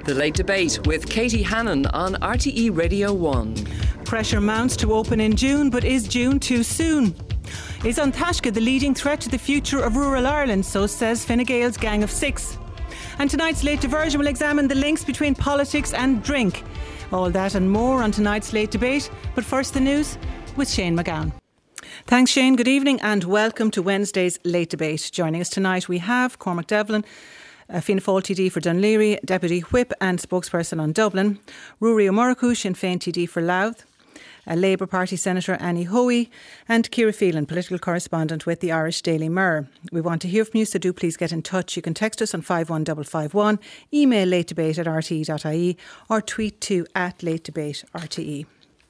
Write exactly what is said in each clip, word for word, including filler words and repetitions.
The Late Debate with Katie Hannon on R T E Radio one. Pressure mounts to open in June, but is June too soon? Is An Taisce the leading threat to the future of rural Ireland? So says Fine Gael's Gang of Six. And tonight's Late Diversion will examine the links between politics and drink. All that and more on tonight's Late Debate. But first the news with Shane McGowan. Thanks, Shane. Good evening and welcome to Wednesday's Late Debate. Joining us tonight we have Cormac Devlin, Uh, Fianna Fáil T D for Dunleary, Deputy Whip and spokesperson on Dublin, Ruairí Ó Murchú, Sinn Féin T D for Louth, a Labour Party Senator Annie Hoey and Ciara Phelan, political correspondent with the Irish Daily Mirror. We want to hear from you, so do please get in touch. You can text us on five one five five one, email latedebate at r t e dot i e or tweet to at latedebate r t e.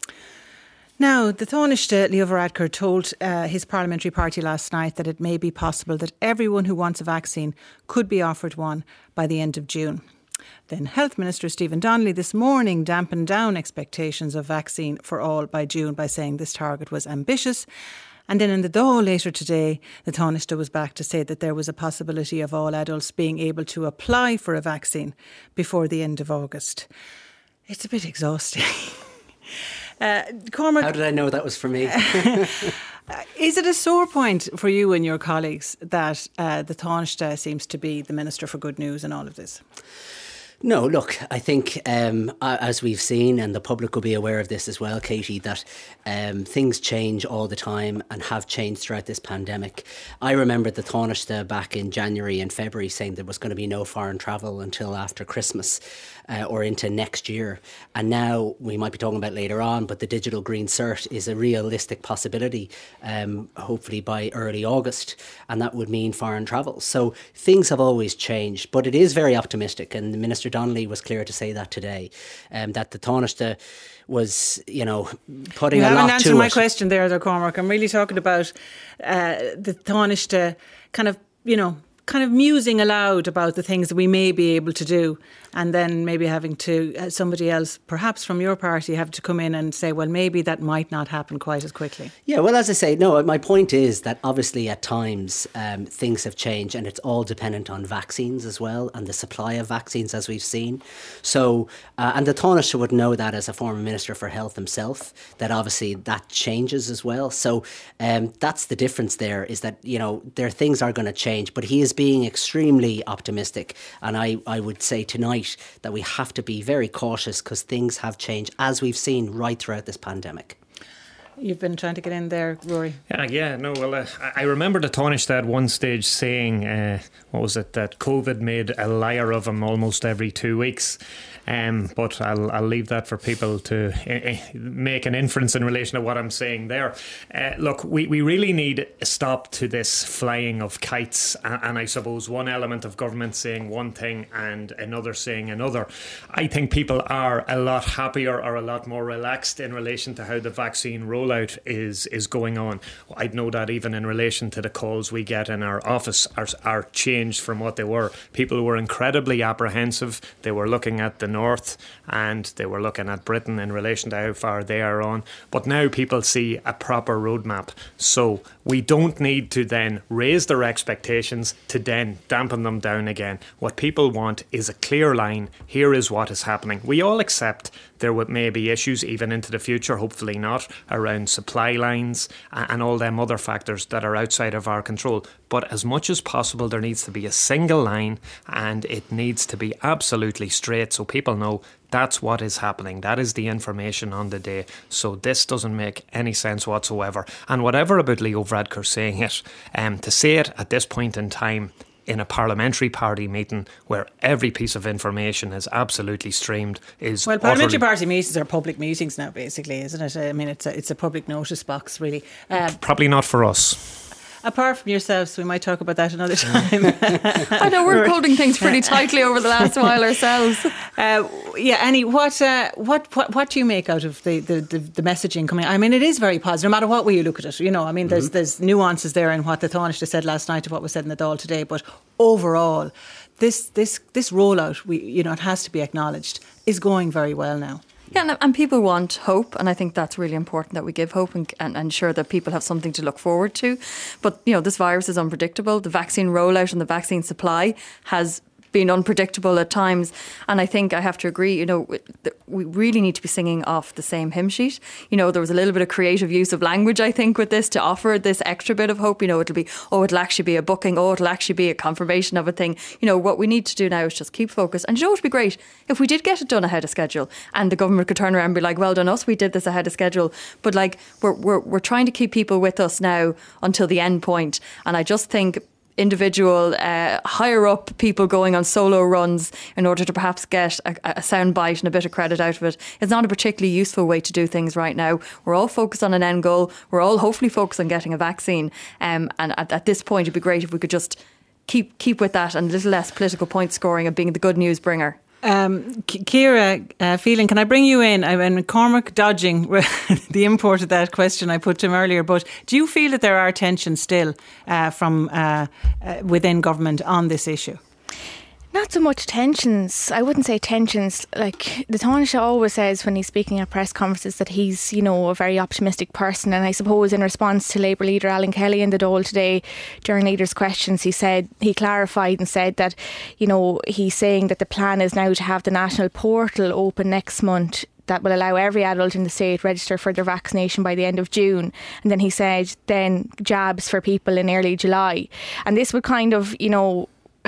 Now, the Taoiseach, Leo Varadkar, told uh, his parliamentary party last night that it may be possible that everyone who wants a vaccine could be offered one by the end of June. Then Health Minister Stephen Donnelly this morning dampened down expectations of vaccine for all by June by saying this target was ambitious. And then in the Dáil later today, the Taoiseach was back to say that there was a possibility of all adults being able to apply for a vaccine before the end of August. It's a bit exhausting. Uh, Cormac, how did I know that was for me? Is it a sore point for you and your colleagues that uh, the Taoiseach seems to be the Minister for Good News in all of this? No, look, I think um, as we've seen, and the public will be aware of this as well, Katie, that um, things change all the time and have changed throughout this pandemic. I remember the Taoiseach back in January and February saying there was going to be no foreign travel until after Christmas uh, or into next year. And now we might be talking about later on, but the digital green cert is a realistic possibility, um, hopefully by early August, and that would mean foreign travel. So things have always changed, but it is very optimistic, and the Minister Donnelly was clear to say that today, um, that the Taoiseach was, you know, putting you a lot to it. You haven't answered my question there, though, Cormac. I'm really talking about uh, the Taoiseach kind of, you know, kind of musing aloud about the things that we may be able to do, and then maybe having to, uh, somebody else, perhaps from your party, have to come in and say, well, maybe that might not happen quite as quickly. Yeah, well, as I say, no, my point is that obviously at times um, things have changed, and it's all dependent on vaccines as well, and the supply of vaccines as we've seen. So, uh, and the Taoiseach would know that as a former Minister for Health himself, that obviously that changes as well. So um, that's the difference there, is that, you know, there things are going to change, but he is being extremely optimistic, and I, I would say tonight that we have to be very cautious because things have changed, as we've seen right throughout this pandemic. You've been trying to get in there, Rory. Yeah, yeah, no, well, uh, I remember the Taoiseach at one stage saying, uh, what was it, that COVID made a liar of him almost every two weeks. Um, but I'll I'll leave that for people to uh, make an inference in relation to what I'm saying there. Uh, look, we, we really need a stop to this flying of kites, and, and I suppose one element of government saying one thing and another saying another. I think people are a lot happier or a lot more relaxed in relation to how the vaccine rollout is is going on. I'd know that even in relation to the calls we get in our office are, are changed from what they were. People were incredibly apprehensive. They were looking at the North and they were looking at Britain in relation to how far they are on. But now people see a proper roadmap. So we don't need to then raise their expectations to then dampen them down again. What people want is a clear line. Here is what is happening. We all accept there may be issues even into the future, hopefully not, around supply lines and all them other factors that are outside of our control. But as much as possible, there needs to be a single line, and it needs to be absolutely straight so people know that's what is happening. That is the information on the day. So this doesn't make any sense whatsoever. And whatever about Leo Varadkar saying it, um, to say it at this point in time in a parliamentary party meeting where every piece of information is absolutely streamed is well, parliamentary party meetings are public meetings now, basically, isn't it? I mean, it's a, it's a public notice box, really. Uh, Probably not for us. Apart from yourselves, we might talk about that another time. I know we're holding things pretty tightly over the last while ourselves. Uh, yeah, Annie, what, uh, what what what do you make out of the, the, the, the messaging coming? I mean, it is very positive, no matter what way you look at it. You know, I mean, there's mm-hmm. there's nuances there in what the Taoiseach said last night to what was said in the Dáil today, but overall, this this this rollout, we you know, it has to be acknowledged, is going very well now. Yeah, and, and people want hope, and I think that's really important that we give hope and, and ensure that people have something to look forward to. But, you know, this virus is unpredictable. The vaccine rollout and the vaccine supply has been unpredictable at times. And I think I have to agree, you know, we really need to be singing off the same hymn sheet. You know, there was a little bit of creative use of language, I think, with this to offer this extra bit of hope. You know, it'll be, oh, it'll actually be a booking, oh, it'll actually be a confirmation of a thing. You know, what we need to do now is just keep focused. And you know, it would be great if we did get it done ahead of schedule and the government could turn around and be like, well done us, we did this ahead of schedule. But like, we're, we're, we're trying to keep people with us now until the end point. And I just think individual uh, higher up people going on solo runs in order to perhaps get a, a sound bite and a bit of credit out of it is not a particularly useful way to do things right now. We're all focused on an end goal. We're all hopefully focused on getting a vaccine. Um, and at, at this point, it'd be great if we could just keep keep with that and a little less political point scoring and being the good news bringer. Um, Ciara uh, Phelan, can I bring you in? I mean, Cormac dodging the import of that question I put to him earlier, but do you feel that there are tensions still uh, from uh, uh, within government on this issue? Not so much tensions. I wouldn't say tensions. Like the Taoiseach always says when he's speaking at press conferences that he's, you know, a very optimistic person. And I suppose in response to Labour leader Alan Kelly in the Dáil today, during leaders' questions, he said, he clarified and said that, you know, he's saying that the plan is now to have the national portal open next month that will allow every adult in the state register for their vaccination by the end of June. And then he said, then jabs for people in early July. And this would kind of, you know,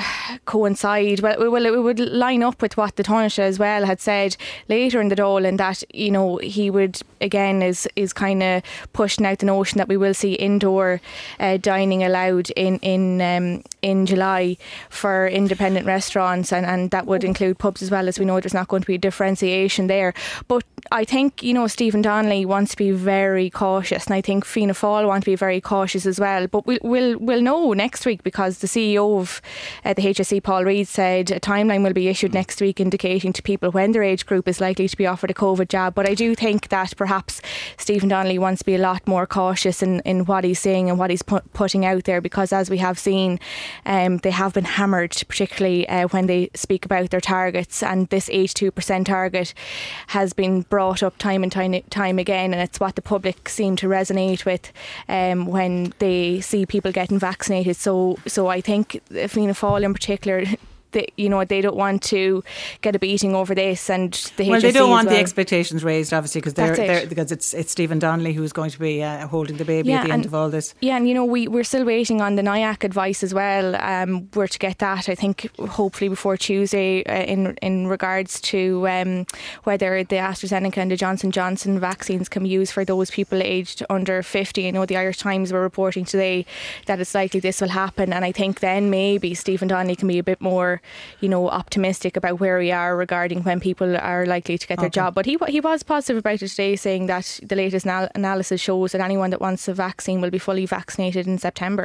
coincide well, well it would line up with what the Taoiseach as well had said later in the Dáil, in that, you know, he would again is is kind of pushing out the notion that we will see indoor uh, dining allowed in in um, in July for independent restaurants, and, and that would include pubs as well, as we know there's not going to be a differentiation there. But I think, you know, Stephen Donnelly wants to be very cautious, and I think Fianna Fáil want to be very cautious as well. But we'll we'll, we'll know next week, because the C E O of Uh, the H S E, Paul Reid, said a timeline will be issued next week indicating to people when their age group is likely to be offered a COVID jab. But I do think that perhaps Stephen Donnelly wants to be a lot more cautious in, in what he's saying and what he's pu- putting out there, because as we have seen, um, they have been hammered, particularly uh, when they speak about their targets. And this eighty-two percent target has been brought up time and time, time again, and it's what the public seem to resonate with um, when they see people getting vaccinated. So, so I think Fianna Fáil in particular, they, you know, they don't want to get a beating over this, and the well, H S E they don't want well. the expectations raised, obviously, because they're, it. they're because it's it's Stephen Donnelly who's going to be uh, holding the baby yeah, at the end of all this. Yeah, and you know, we we're still waiting on the N I A C advice as well. Um, we're to get that, I think, hopefully before Tuesday, uh, in in regards to um, whether the AstraZeneca and the Johnson and Johnson vaccines can be used for those people aged under fifty. I know the Irish Times were reporting today that it's likely this will happen, and I think then maybe Stephen Donnelly can be a bit more, you know, optimistic about where we are regarding when people are likely to get their okay. job. But he he was positive about it today, saying that the latest anal- analysis shows that anyone that wants a vaccine will be fully vaccinated in September.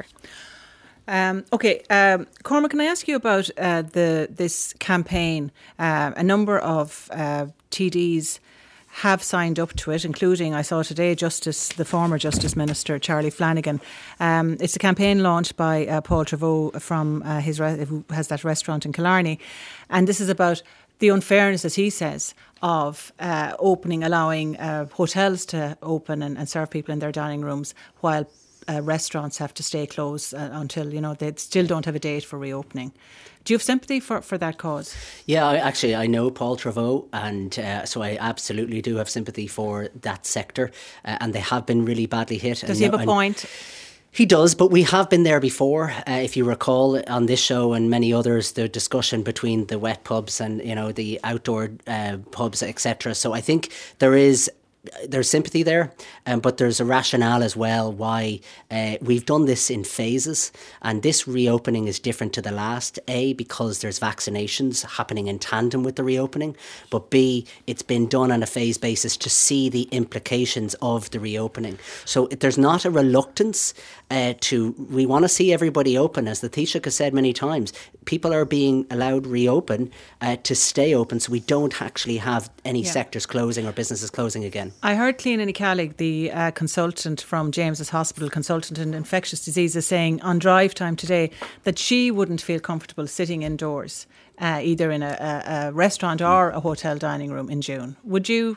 Um, okay, um, Cormac, can I ask you about uh, the this campaign? Uh, a number of uh, T Ds have signed up to it, including, I saw today, Justice, the former Justice Minister, Charlie Flanagan. Um, it's a campaign launched by uh, Paul Treyvaud from uh, his re- who has that restaurant in Killarney. And this is about the unfairness, as he says, of uh, opening, allowing uh, hotels to open and, and serve people in their dining rooms, while uh, restaurants have to stay closed uh, until, you know, they still don't have a date for reopening. Do you have sympathy for, for that cause? Yeah, I, actually, I know Paul Treyvaud, and uh, so I absolutely do have sympathy for that sector, uh, and they have been really badly hit. Does and, he have a point? He does, but we have been there before. Uh, if you recall, on this show and many others, the discussion between the wet pubs and, you know, the outdoor uh, pubs, et cetera. So I think there is there's sympathy there, um, but there's a rationale as well why uh, we've done this in phases, and this reopening is different to the last. A, because there's vaccinations happening in tandem with the reopening, but B, it's been done on a phase basis to see the implications of the reopening. So there's not a reluctance uh, to, we want to see everybody open. As the Taoiseach has said many times, people are being allowed reopen uh, to stay open, so we don't actually have any yeah. sectors closing or businesses closing again. I heard Cliona Ní Cheallaigh, the uh, consultant from James's Hospital, consultant in infectious diseases, saying on Drive Time today that she wouldn't feel comfortable sitting indoors, uh, either in a, a, a restaurant or a hotel dining room in June. Would you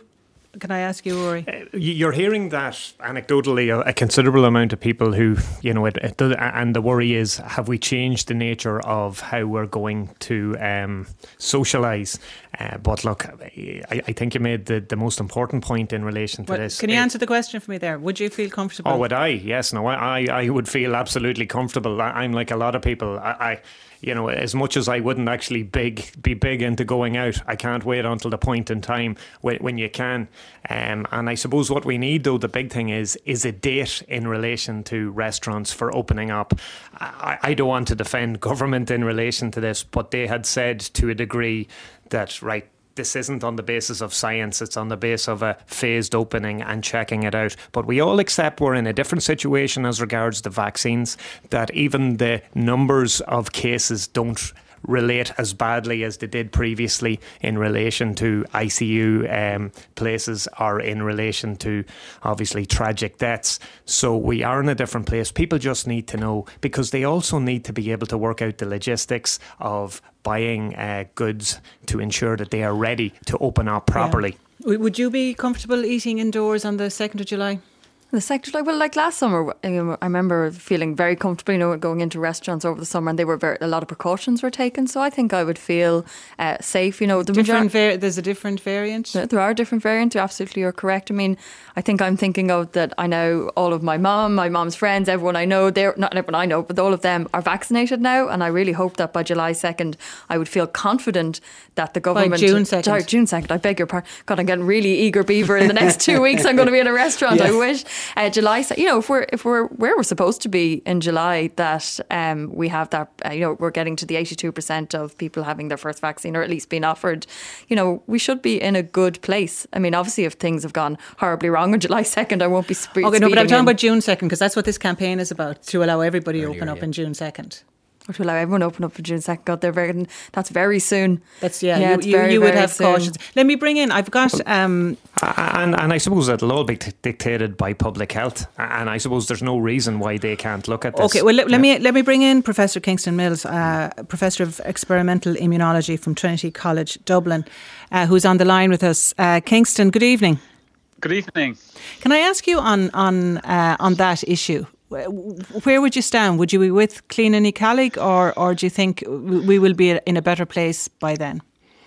Can I ask you, Rory? Uh, you're hearing that anecdotally a, a considerable amount of people who, you know, it, it does, and the worry is, have we changed the nature of how we're going to um, socialise? Uh, but look, I, I think you made the, the most important point in relation to well, this. Can you answer the question for me there? Would you feel comfortable? Oh, would I? Yes, no, I, I would feel absolutely comfortable. I, I'm like a lot of people. I, I You know, as much as I wouldn't actually big be big into going out, I can't wait until the point in time when, when you can. Um, and I suppose what we need, though, the big thing is, is a date in relation to restaurants for opening up. I, I don't want to defend government in relation to this, but they had said to a degree that, right, this isn't on the basis of science, it's on the basis of a phased opening and checking it out. But we all accept we're in a different situation as regards the vaccines, that even the numbers of cases don't relate as badly as they did previously in relation to I C U um, places or in relation to obviously tragic deaths. So we are in a different place. People just need to know, because they also need to be able to work out the logistics of buying uh, goods to ensure that they are ready to open up properly. Yeah. Would you be comfortable eating indoors on the second of July? The sector, like well, like last summer, I remember feeling very comfortable, you know, going into restaurants over the summer, and they were very, a lot of precautions were taken. So I think I would feel uh, safe. You know, the different major- var- there's a different variant. There are different variants. You absolutely are correct. I mean, I think I'm thinking of that. I know all of my mum, my mum's friends, everyone I know. They're not everyone I know, but all of them are vaccinated now, and I really hope that by July second, I would feel confident that the government. By June second. Sorry, June second. I beg your pardon. God, I'm getting really eager beaver. In the next two weeks, I'm going to be in a restaurant. Yes. I wish. Uh, July, you know, if we're if we're where we're supposed to be in July, that um, we have that, uh, you know, we're getting to the eighty-two percent of people having their first vaccine, or at least being offered. You know, we should be in a good place. I mean, obviously, if things have gone horribly wrong on July second, I won't be. Spe- okay, no, but I'm talking in. about June second, because that's what this campaign is about, to allow everybody to Earlier, open up yeah. in June second. Or to allow everyone open up for June second. God, they're very, that's very soon. That's yeah. yeah you it's you, very, you would very have soon. cautions. Let me bring in. I've got. Um, And, and I suppose that'll all be t- dictated by public health. And I suppose there's no reason why they can't look at this. Okay, well, let, yeah. let me let me bring in Professor Kingston Mills, uh, Professor of Experimental Immunology from Trinity College Dublin, uh, who's on the line with us. Uh, Kingston, good evening. Good evening. Can I ask you on on uh, on that issue? Where would you stand? Would you be with Clean and Ecalig, or or do you think we will be in a better place by then?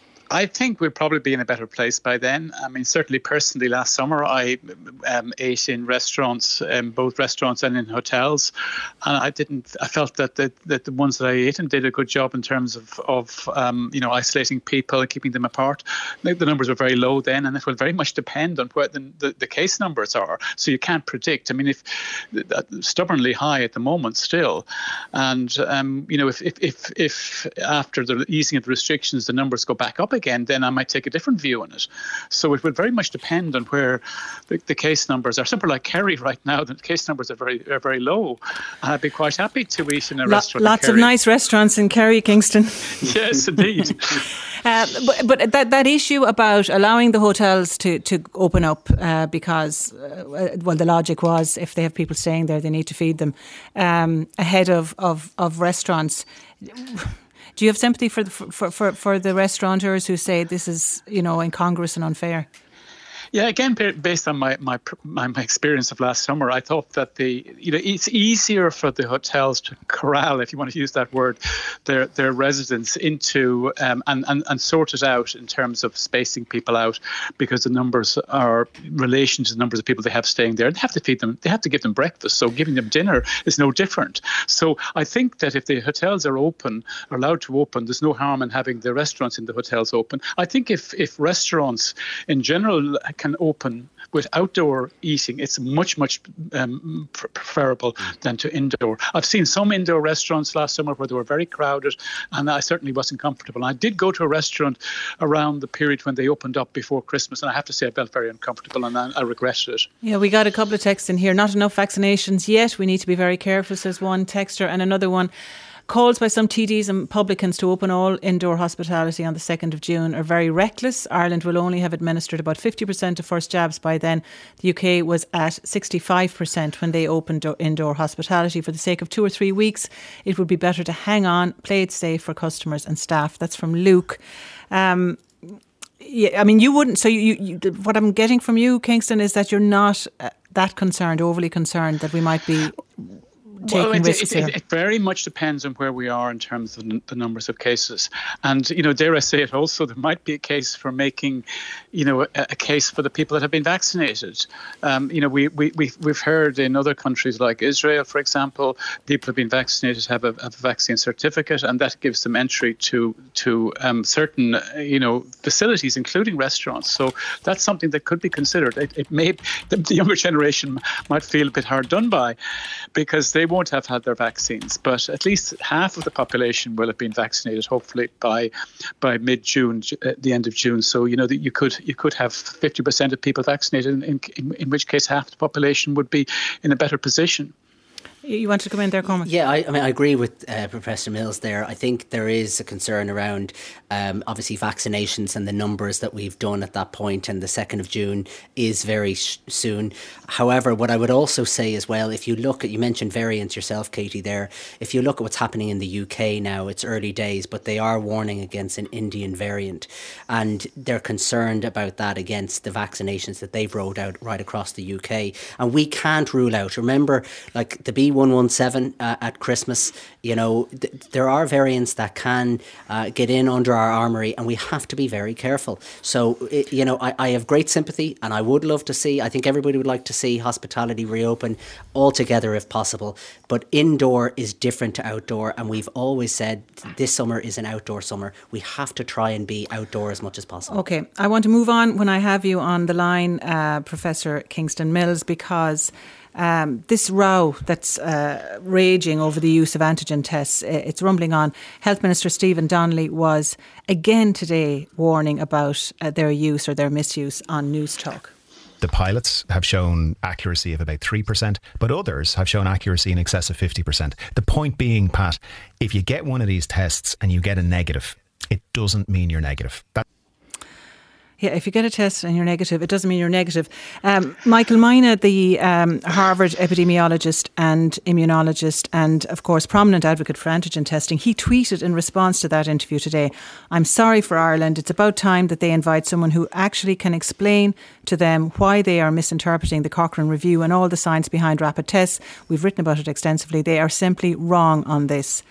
I think we'll probably be in a better place by then. I mean, certainly personally, last summer I um, ate in restaurants, um, both restaurants and in hotels, and I didn't. I felt that the, that the ones that I ate in did a good job in terms of of um, you know, isolating people and keeping them apart. The, the numbers were very low then, and it will very much depend on where the, the, the case numbers are. So you can't predict. I mean, if uh, stubbornly high at the moment still, and um, you know, if if if, if after the easing of the restrictions the numbers go back up again. Again, then I might take a different view on it. So it would very much depend on where the, the case numbers are. Somewhere like Kerry right now, the case numbers are very are very low. And I'd be quite happy to eat in a Lo- restaurant. Lots in of nice restaurants in Kerry, Kingston. Yes, indeed. uh, but but that, that issue about allowing the hotels to, to open up uh, because, uh, well, the logic was if they have people staying there, they need to feed them um, ahead of, of, of restaurants. Do you have sympathy for the for, for, for the restaurateurs who say this is, you know, incongruous and unfair? Yeah, again, based on my, my my my experience of last summer, I thought that the you know it's easier for the hotels to corral, if you want to use that word, their their residents into um, and, and and sort it out in terms of spacing people out, because the numbers are in relation to the numbers of people they have staying there. They have to feed them, they have to give them breakfast, so giving them dinner is no different. So I think that if the hotels are open, are allowed to open, there's no harm in having the restaurants in the hotels open. I think if if restaurants in general can open with outdoor eating, it's much, much um, preferable than to indoor. I've seen some indoor restaurants last summer where they were very crowded, and I certainly wasn't comfortable. I did go to a restaurant around the period when they opened up before Christmas, and I have to say I felt very uncomfortable, and I, I regretted it. Yeah, we got a couple of texts in here. Not enough vaccinations yet. We need to be very careful, says one texter, and another one. Calls by some T Ds and publicans to open all indoor hospitality on the second of June are very reckless. Ireland will only have administered about fifty percent of first jabs by then. The U K was at sixty-five percent when they opened indoor hospitality. For the sake of two or three weeks, it would be better to hang on, play it safe for customers and staff. That's from Luke. Um, Yeah, I mean, you wouldn't. So, you, you, what I'm getting from you, Kingston, is that you're not uh, that concerned, overly concerned, that we might be taking well, it, risks it, here. It, it very much depends on where we are in terms of the numbers of cases. And, you know, dare I say it also, there might be a case for making, you know, a, a case for the people that have been vaccinated. Um, you know, we, we, we've, we've heard in other countries like Israel, for example, people who have been vaccinated have a, have a vaccine certificate, and that gives them entry to, to um, certain, you know, facilities, including restaurants. So that's something that could be considered. It, it may, the, the younger generation might feel a bit hard done by because they won't have had their vaccines, but at least half of the population will have been vaccinated, hopefully by by mid-June, at the end of June. So you know that you could you could have fifty percent of people vaccinated, in, in, in which case half the population would be in a better position. You wanted to come in there, Cormac? Yeah, I, I mean, I agree with uh, Professor Mills there. I think there is a concern around, um, obviously, vaccinations and the numbers that we've done at that point, and the second of June is very sh- soon. However, what I would also say as well, if you look at, you mentioned variants yourself, Katie, there, if you look at what's happening in the U K now, it's early days, but they are warning against an Indian variant, and they're concerned about that against the vaccinations that they've rolled out right across the U K. And we can't rule out, remember, like the B one one seven uh, at Christmas, you know, th- there are variants that can uh, get in under our armoury, and we have to be very careful. So, it, you know, I, I have great sympathy, and I would love to see, I think everybody would like to see hospitality reopen altogether if possible, but indoor is different to outdoor, and we've always said this summer is an outdoor summer. We have to try and be outdoor as much as possible. Okay, I want to move on when I have you on the line, uh, Professor Kingston Mills, because Um, this row that's uh, raging over the use of antigen tests, it's rumbling on. Health Minister Stephen Donnelly was again today warning about uh, their use or their misuse on News Talk. The pilots have shown accuracy of about three percent, but others have shown accuracy in excess of fifty percent. The point being, Pat, if you get one of these tests and you get a negative, it doesn't mean you're negative. That Yeah, if you get a test and you're negative, it doesn't mean you're negative. Um, Michael Mina, the um, Harvard epidemiologist and immunologist and, of course, prominent advocate for antigen testing, he tweeted in response to that interview today, "I'm sorry for Ireland. It's about time that they invite someone who actually can explain to them why they are misinterpreting the Cochrane Review and all the science behind rapid tests. We've written about it extensively. They are simply wrong on this."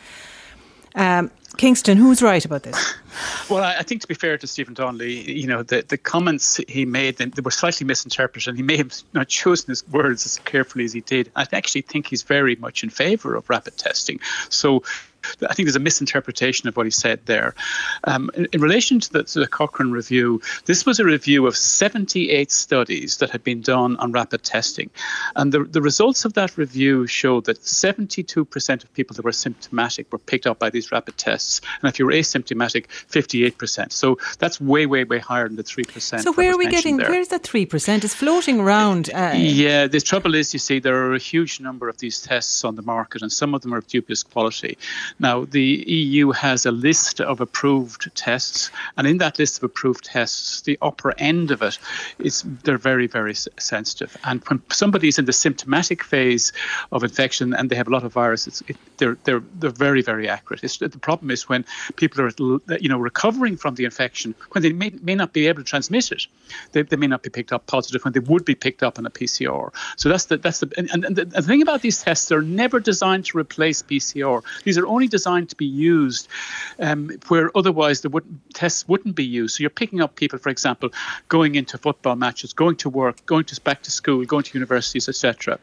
Um, Kingston, who's right about this? Well, I think to be fair to Stephen Donnelly, you know, the, the comments he made, they were slightly misinterpreted, and he may have not chosen his words as carefully as he did. I actually think he's very much in favour of rapid testing. So I think there's a misinterpretation of what he said there. Um, in, in relation to the, to the Cochrane Review, this was a review of seventy-eight studies that had been done on rapid testing. And the, the results of that review showed that seventy-two percent of people that were symptomatic were picked up by these rapid tests. And if you were asymptomatic, fifty-eight percent. So that's way, way, way higher than the three percent. So where are we getting, there. Where's that three percent? It's floating around. Uh, yeah, the trouble is, you see, there are a huge number of these tests on the market, and some of them are of dubious quality. Now, the E U has a list of approved tests, and in that list of approved tests, the upper end of it is they're very, very sensitive. And when somebody's in the symptomatic phase of infection and they have a lot of virus, it's, it, they're they're they're very, very accurate. It's, the problem is when people are, you know, recovering from the infection, when they may, may not be able to transmit it, they, they may not be picked up positive when they would be picked up on a P C R. So that's the that's the and, and the, the thing about these tests, they're never designed to replace P C R. These are only designed to be used um, where otherwise the wouldn't, tests wouldn't be used. So you're picking up people, for example, going into football matches, going to work, going to back to school, going to universities, et cetera.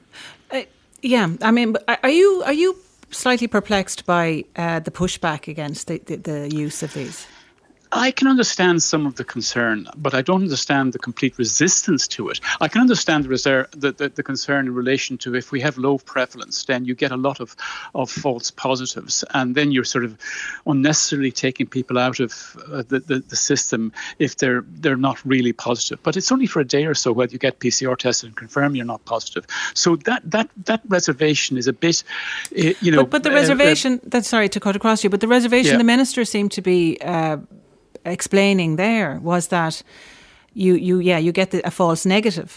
Uh, yeah, I mean, are you are you slightly perplexed by uh, the pushback against the, the, the use of these? I can understand some of the concern, but I don't understand the complete resistance to it. I can understand the, reserve, the, the, the concern in relation to if we have low prevalence, then you get a lot of, of false positives, and then you're sort of unnecessarily taking people out of uh, the, the, the system if they're they're not really positive. But it's only for a day or so whether you get P C R tested and confirm you're not positive. So that that, that reservation is a bit, uh, you know. But, but the reservation, uh, uh, that's sorry to cut across you, but the reservation yeah. the minister seemed to be Uh, explaining there was that you you yeah you get the, a false negative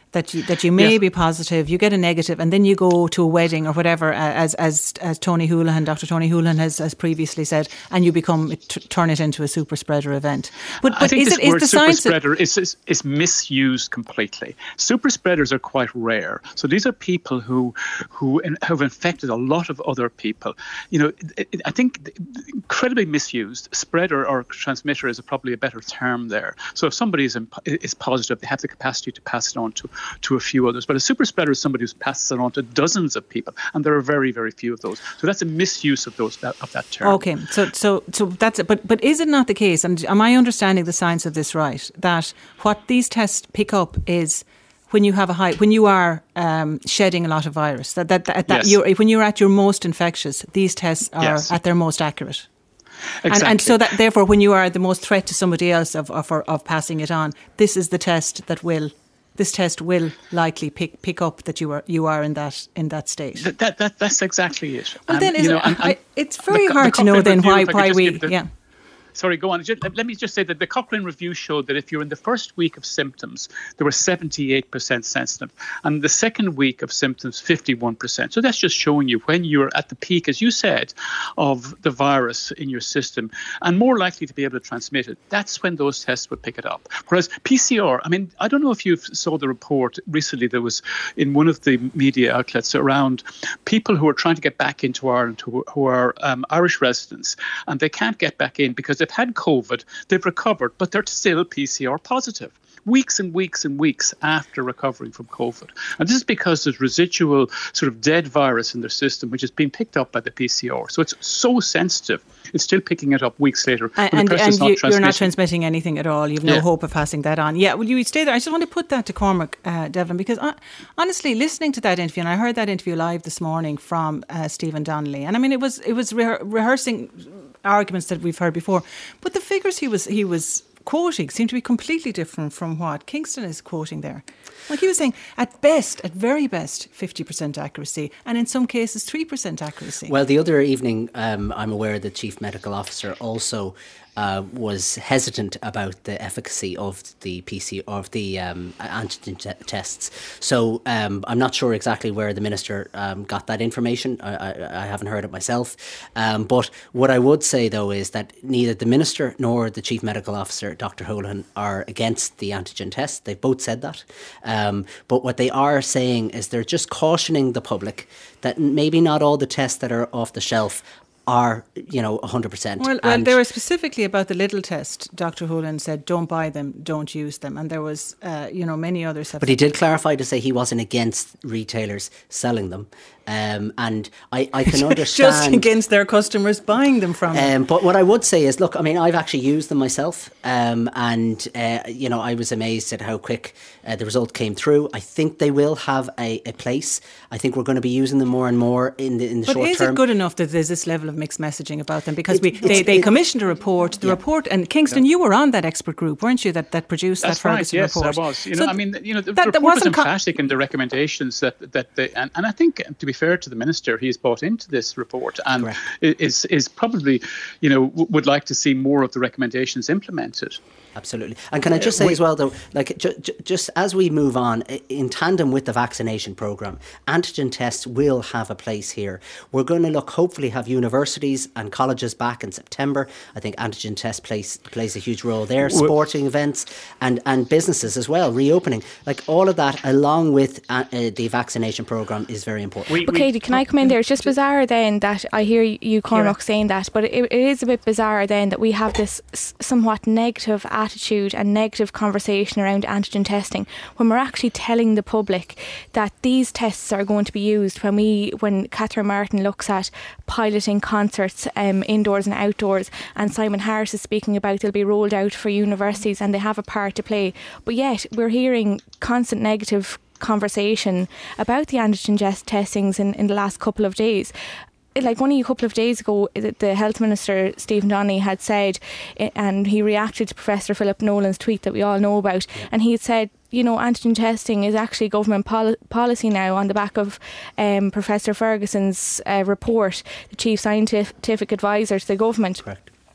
that you that you may yes. be positive, you get a negative, and then you go to a wedding or whatever, as as as Tony Houlihan, Doctor Tony Houlihan has, has previously said, and you become t- turn it into a super spreader event. But, but I think is this it is word the super science spreader is, is is misused completely. Super spreaders are quite rare. So these are people who who in, have infected a lot of other people. You know, it, it, I think incredibly misused. Spreader or transmitter is a, probably a better term there. So if somebody is imp- is positive, they have the capacity to pass it on to to a few others. But a super spreader is somebody who passes it on to dozens of people, and there are very, very few of those. So that's a misuse of those that, of that term. Okay, so so so that's it. But but is it not the case? And am I understanding the science of this right? That what these tests pick up is when you have a high, when you are um, shedding a lot of virus. That that, that, that yes. you're, when you're at your most infectious, these tests are yes. at their most accurate. Exactly. And, and so that therefore, when you are the most threat to somebody else of of, of passing it on, this is the test that will. This test will likely pick pick up that you are you are in that in that state. That, that, that that's exactly it. Well, um, then you is know, it, and, and I, it's very the, hard the to know then review, why why we the, yeah. Sorry, go on. Just, let me just say that the Cochrane review showed that if you're in the first week of symptoms, there were seventy-eight percent sensitive. And the second week of symptoms, fifty-one percent. So that's just showing you when you're at the peak, as you said, of the virus in your system and more likely to be able to transmit it. That's when those tests would pick it up. Whereas P C R, I mean, I don't know if you saw the report recently that was in one of the media outlets around people who are trying to get back into Ireland who, who are um, Irish residents, and they can't get back in because they've had COVID, they've recovered, but they're still P C R positive. Weeks and weeks and weeks after recovering from COVID. And this is because there's residual sort of dead virus in their system, which is being picked up by the P C R. So it's so sensitive, it's still picking it up weeks later. And, and, and not you, you're not transmitting. transmitting anything at all. You've no yeah. hope of passing that on. Yeah, well, you stay there. I just want to put that to Cormac uh, Devlin, because uh, honestly, listening to that interview, and I heard that interview live this morning from uh, Stephen Donnelly, and I mean, it was it was re- rehearsing arguments that we've heard before, but the figures he was he was quoting seem to be completely different from what Kingston is quoting there. Like he was saying, at best, at very best, fifty percent accuracy, and in some cases, three percent accuracy. Well, the other evening, um, I'm aware the Chief Medical Officer also uh, was hesitant about the efficacy of the P C of the um, antigen t- tests. So um, I'm not sure exactly where the Minister um, got that information. I, I, I haven't heard it myself. Um, but what I would say, though, is that neither the Minister nor the Chief Medical Officer, Doctor Houlihan, are against the antigen test. They've both said that. Um, but what they are saying is they're just cautioning the public that maybe not all the tests that are off the shelf are, you know, one hundred percent. Well, well, they were specifically about the little test. Doctor Houlihan said, don't buy them, don't use them. And there was, uh, you know, many others. But he did clarify to say he wasn't against retailers selling them. Um, and I, I can understand... Just against their customers buying them from them. Um, but what I would say is, look, I mean, I've actually used them myself. Um, and, uh, you know, I was amazed at how quick uh, the result came through. I think they will have a, a place. I think we're going to be using them more and more in the, in the but short term. But is it good enough that there's this level of mixed messaging about them? Because it, we they, they it, commissioned a report, the yeah. report, and Kingston, yeah. you were on that expert group, weren't you, that, that produced That's that right, Ferguson yes, report? Yes, I was. You so know, I mean, you know, the that, report that was com- emphatic in the recommendations that, that they, and, and I think, to be fair to the Minister, he's bought into this report and Correct. is is probably, you know, w- would like to see more of the recommendations implemented. Absolutely. And can I just say as well, though, like ju- ju- just as we move on, in tandem with the vaccination programme, antigen tests will have a place here. We're going to look, hopefully have universities and colleges back in September. I think antigen test plays, plays a huge role there. Sporting events and, and businesses as well, reopening. Like all of that, along with uh, uh, the vaccination programme, is very important. We, but we, Katie, can I come in there? It's just bizarre then that I hear you, Cormac, saying that, but it, it is a bit bizarre then that we have this somewhat negative attitude and negative conversation around antigen testing when we're actually telling the public that these tests are going to be used when we when Catherine Martin looks at piloting concerts um, indoors and outdoors, and Simon Harris is speaking about they'll be rolled out for universities and they have a part to play, but yet we're hearing constant negative conversation about the antigen testings in, in the last couple of days. Like only a couple of days ago, the Health Minister, Stephen Donnelly, had said, and he reacted to Professor Philip Nolan's tweet that we all know about, yeah. and he had said, you know, antigen testing is actually government pol- policy now on the back of um, Professor Ferguson's uh, report, the Chief Scientific Advisor to the government. Correct.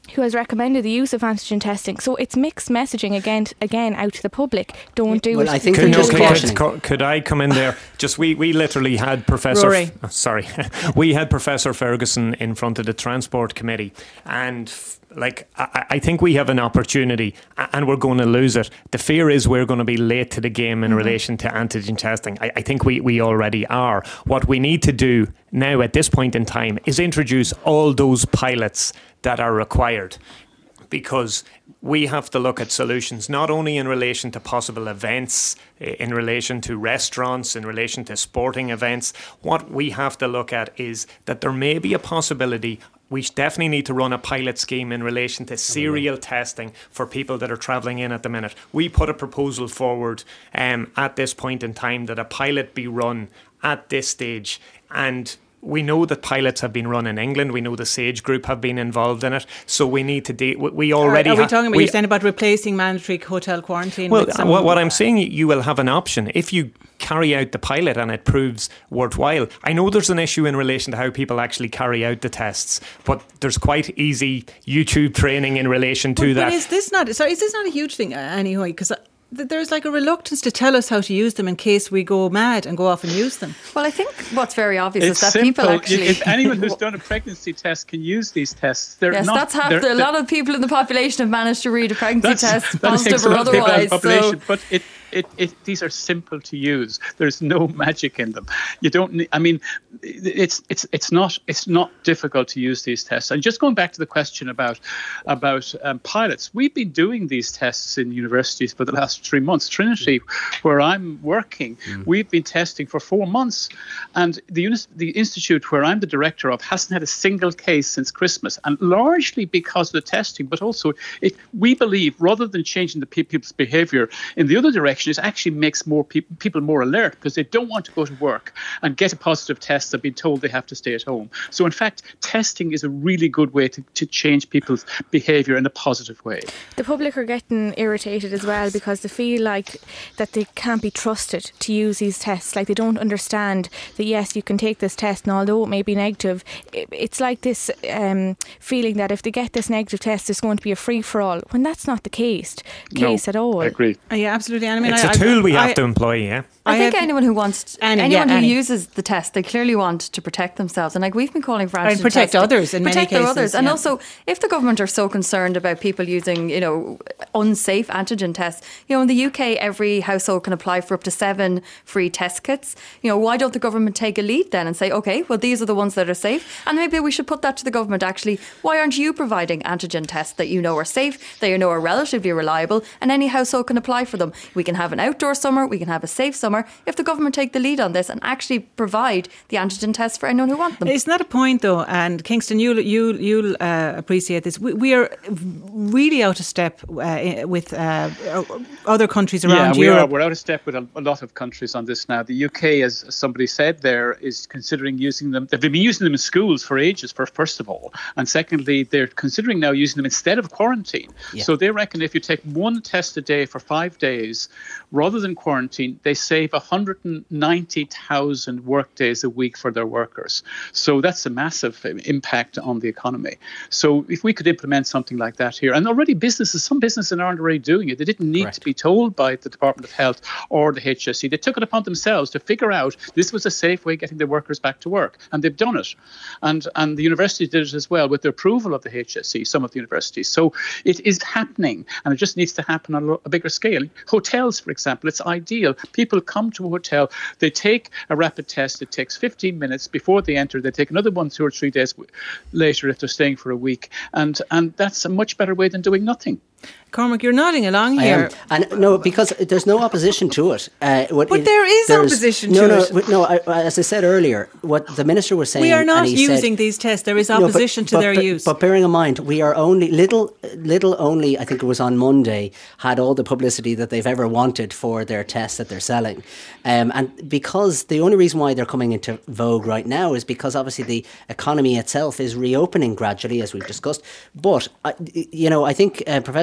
who has recommended the use of antigen testing. So it's mixed messaging again, again out to the public. Don't do well, it. I think could, just could, could, could I come in there? Just we, we literally had Professor. Rory. F- sorry, we had Professor Ferguson in front of the Transport Committee, and f- like I, I think we have an opportunity, and we're going to lose it. The fear is we're going to be late to the game in mm-hmm. relation to antigen testing. I, I think we, we already are. What we need to do now at this point in time is introduce all those pilots that are required, because we have to look at solutions not only in relation to possible events, in relation to restaurants, in relation to sporting events. What we have to look at is that there may be a possibility. We definitely need to run a pilot scheme in relation to serial testing for people that are travelling in at the minute. We put a proposal forward um, at this point in time that a pilot be run at this stage, and we know that pilots have been run in England. We know the SAGE group have been involved in it. So we need to de- we already. Are, are we ha- talking about? we, You're saying about replacing mandatory hotel quarantine? Well, with some, what, what I'm saying, you will have an option if you carry out the pilot and it proves worthwhile. I know there's an issue in relation to how people actually carry out the tests, but there's quite easy YouTube training in relation to but, that. But is this not? Sorry, is this not a huge thing uh, anyway? Because there's like a reluctance to tell us how to use them in case we go mad and go off and use them. Well, I think what's very obvious it's is that simple. people actually... If anyone who's done a pregnancy test can use these tests. They're yes, not, that's half. they're, The, a they're, lot of people in the population have managed to read a pregnancy test, positive or otherwise. otherwise. So. But it, it, it, these are simple to use. There's no magic in them. You don't need, I mean, it's it's it's not it's not difficult to use these tests. And just going back to the question about about um, pilots, we've been doing these tests in universities for the last three months. Trinity, where I'm working, mm. we've been testing for four months, and the uni- the institute where I'm the director of hasn't had a single case since Christmas, and largely because of the testing, but also it, we believe rather than changing the people's behaviour in the other direction, it actually makes more pe- people more alert because they don't want to go to work and get a positive test. They've been told they have to stay at home. So in fact, testing is a really good way to, to change people's behaviour in a positive way. The public are getting irritated as well because they feel like that they can't be trusted to use these tests. Like they don't understand that yes, you can take this test, and although it may be negative, it's like this um, feeling that if they get this negative test, it's going to be a free for all. When that's not the case, case no, at all. I agree. Uh, yeah, absolutely. And I mean, it's I, a tool I, we I, have to employ. Yeah. I, I think have, anyone who wants, Annie, anyone yeah, who Annie. uses the test, they clearly want to protect themselves. And like we've been calling for antigen and protect testing, others in protect many their cases. others. And yeah. also, if the government are so concerned about people using, you know, unsafe antigen tests, you know, in the U K, every household can apply for up to seven free test kits. You know, why don't the government take a lead then and say, okay, well, these are the ones that are safe, and maybe we should put that to the government. Actually, why aren't you providing antigen tests that you know are safe, that you know are relatively reliable, and any household can apply for them? We can have an outdoor summer, we can have a safe summer if the government take the lead on this and actually provide the antigen tests for anyone who wants them. Isn't that a point though? And Kingston, you'll you'll you'll uh, appreciate this. We, we are really out of step uh, with uh, other countries around yeah, we Europe. are. We're out of step with a, a lot of countries on this now. The U K, as somebody said there, is considering using them. They've been using them in schools for ages, for first of all. And secondly, they're considering now using them instead of quarantine. Yeah. So they reckon if you take one test a day for five days, rather than quarantine, they save one hundred ninety thousand work days a week for their workers. So that's a massive impact on the economy. So if we could implement something like that here, and already businesses, some businesses aren't already doing it. They didn't need Correct. to be told by the Department of Health or the H S E. They took it upon themselves to figure out this was a safe way of getting their workers back to work, and they've done it. And and the university did it as well with the approval of the H S E, some of the universities. So it is happening, and it just needs to happen on a bigger scale. Hotels, for example, it's ideal. People come to a hotel, they take a rapid test, it takes fifteen minutes before they enter, they take another one two or three days later if they're staying for a week, and and that's a much better way than doing nothing. Cormac, you're nodding along here. And no, because there's no opposition to it. Uh, what, but it, there is opposition no, to no, it. No, no. I, as I said earlier, what the minister was saying. We are not using said, these tests. There is opposition no, but, to but, their but, use. But bearing in mind, we are only little, little only. I think it was on Monday had all the publicity that they've ever wanted for their tests that they're selling, um, and because the only reason why they're coming into vogue right now is because obviously the economy itself is reopening gradually, as we've discussed. But uh, you know, I think uh, Professor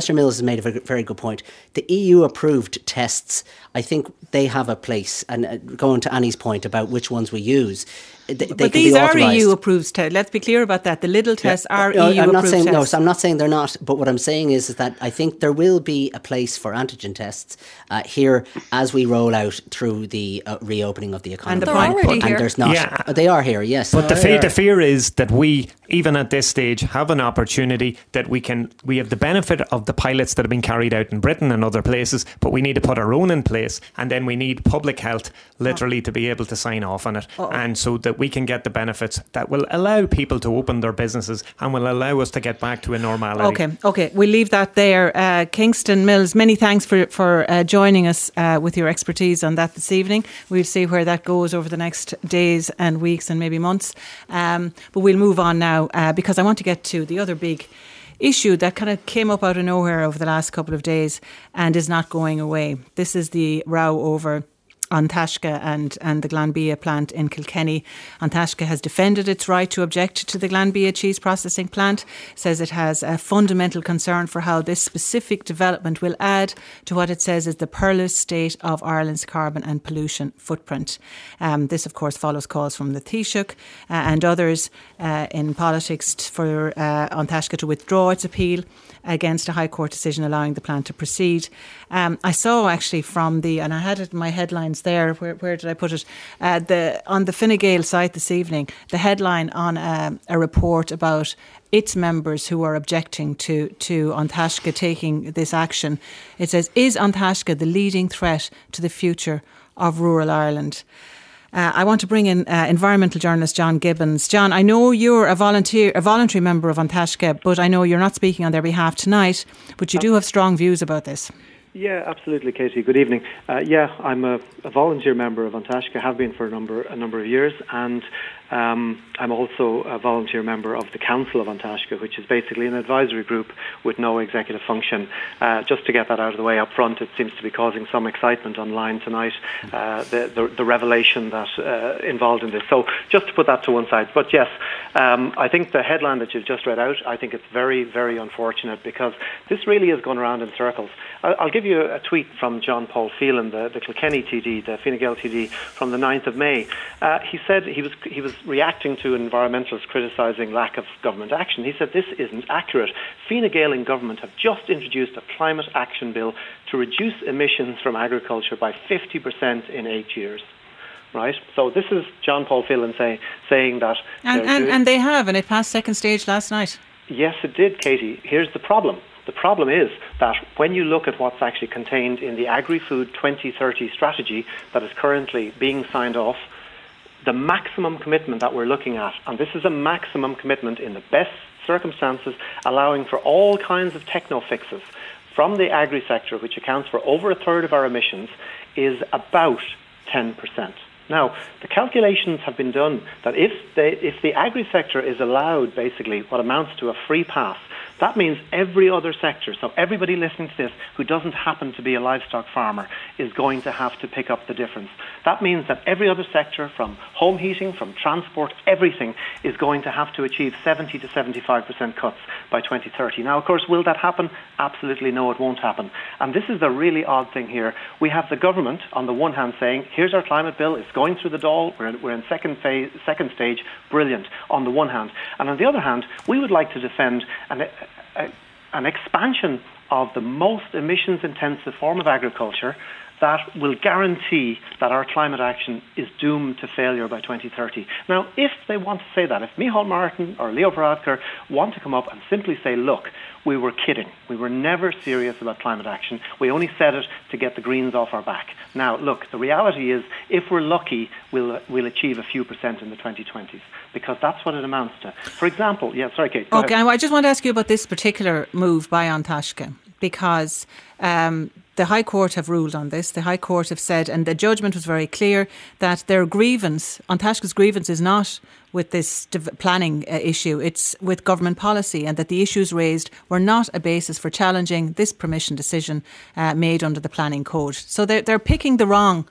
Commissioner Mills has made a very, very good point. The E U approved tests, I think they have a place. And uh, going to Annie's point about which ones we use, they, they but can these be are authorised. E U approved tests. Let's be clear about that. The Lidl tests yeah. are no, E U I'm not approved saying, tests. No, so I'm not saying they're not. But what I'm saying is, is that I think there will be a place for antigen tests uh, here as we roll out through the uh, reopening of the economy. And they're already and here. there's not. Yeah. Uh, they are here, yes. But the fear, the fear is that we, even at this stage, have an opportunity that we can. We have the benefit of the pilots that have been carried out in Britain and other places, but we need to put our own in place, and then we need public health literally to be able to sign off on it, Uh-oh. and so that we can get the benefits that will allow people to open their businesses and will allow us to get back to a normality. Okay, okay, we'll leave that there. Uh, Kingston Mills, many thanks for for uh, joining us uh, with your expertise on that this evening. We'll see where that goes over the next days and weeks and maybe months. Um, but we'll move on now uh, because I want to get to the other big issue that kind of came up out of nowhere over the last couple of days and is not going away. This is the row over An Taisce and, and the Glanbia plant in Kilkenny. An Taisce has defended its right to object to the Glanbia cheese processing plant, says it has a fundamental concern for how this specific development will add to what it says is the perilous state of Ireland's carbon and pollution footprint. Um, this, of course, follows calls from the Taoiseach uh, and others uh, in politics t- for uh, An Taisce to withdraw its appeal against a High Court decision allowing the plant to proceed. Um, I saw actually from the, and I had it in my headlines there, where, where did I put it? Uh, the on the Fine Gael site this evening, the headline on a, a report about its members who are objecting to, to An Taisce taking this action. It says, is An Taisce the leading threat to the future of rural Ireland? Uh, I want to bring in uh, environmental journalist John Gibbons. John, I know you're a volunteer, a voluntary member of An Taisce, but I know you're not speaking on their behalf tonight, but you do have strong views about this. Yeah, absolutely, Katie. Good evening. Uh, yeah, I'm a, a volunteer member of An Taisce, have been for a number a number of years, and um, I'm also a volunteer member of the Council of An Taisce, which is basically an advisory group with no executive function. Uh, just to get that out of the way up front, it seems to be causing some excitement online tonight, uh, the, the the revelation that uh, involved in this. So just to put that to one side. But yes, um, I think the headline that you've just read out, I think it's very, very unfortunate because this really has gone around in circles. I'll, I'll give you a tweet from John Paul Phelan, the, the Kilkenny T D, the Fine Gael T D, from the ninth of May. Uh, he said he was he was reacting to environmentalists criticising lack of government action. He said this isn't accurate. Fine Gael and government have just introduced a climate action bill to reduce emissions from agriculture by fifty percent in eight years. Right? So this is John Paul Phelan say, saying that... And, and, and they have, and it passed second stage last night. Yes, it did, Katie. Here's the problem. The problem is that when you look at what's actually contained in the Agri-Food twenty thirty strategy that is currently being signed off, the maximum commitment that we're looking at, and this is a maximum commitment in the best circumstances, allowing for all kinds of techno fixes from the agri sector, which accounts for over a third of our emissions, is about ten percent. Now, the calculations have been done that if they, if the agri sector is allowed basically what amounts to a free pass, that means every other sector, so everybody listening to this who doesn't happen to be a livestock farmer is going to have to pick up the difference. That means that every other sector, from home heating, from transport, everything is going to have to achieve seventy to seventy-five percent cuts by twenty thirty. Now, of course, will that happen? Absolutely no, it won't happen. And this is the really odd thing here. We have the government, on the one hand, saying, here's our climate bill, it's going through the Dáil, we're in, we're in second phase, second stage, brilliant, on the one hand. And on the other hand, we would like to defend an, a, an expansion of the most emissions-intensive form of agriculture that will guarantee that our climate action is doomed to failure by twenty thirty. Now, if they want to say that, if Micheál Martin or Leo Varadkar want to come up and simply say, look, we were kidding. We were never serious about climate action. We only said it to get the Greens off our back. Now, look, the reality is, if we're lucky, we'll we'll achieve a few percent in the twenty twenties, because that's what it amounts to. For example, yeah, sorry, Kate. Okay, ahead. I just want to ask you about this particular move by An Taisce, because um, the High Court have ruled on this. The High Court have said, and the judgment was very clear, that their grievance, An Taisce's grievance, is not with this planning uh, issue, it's with government policy, and that the issues raised were not a basis for challenging this permission decision uh, made under the planning code. So they're, they're picking the wrong,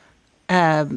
um,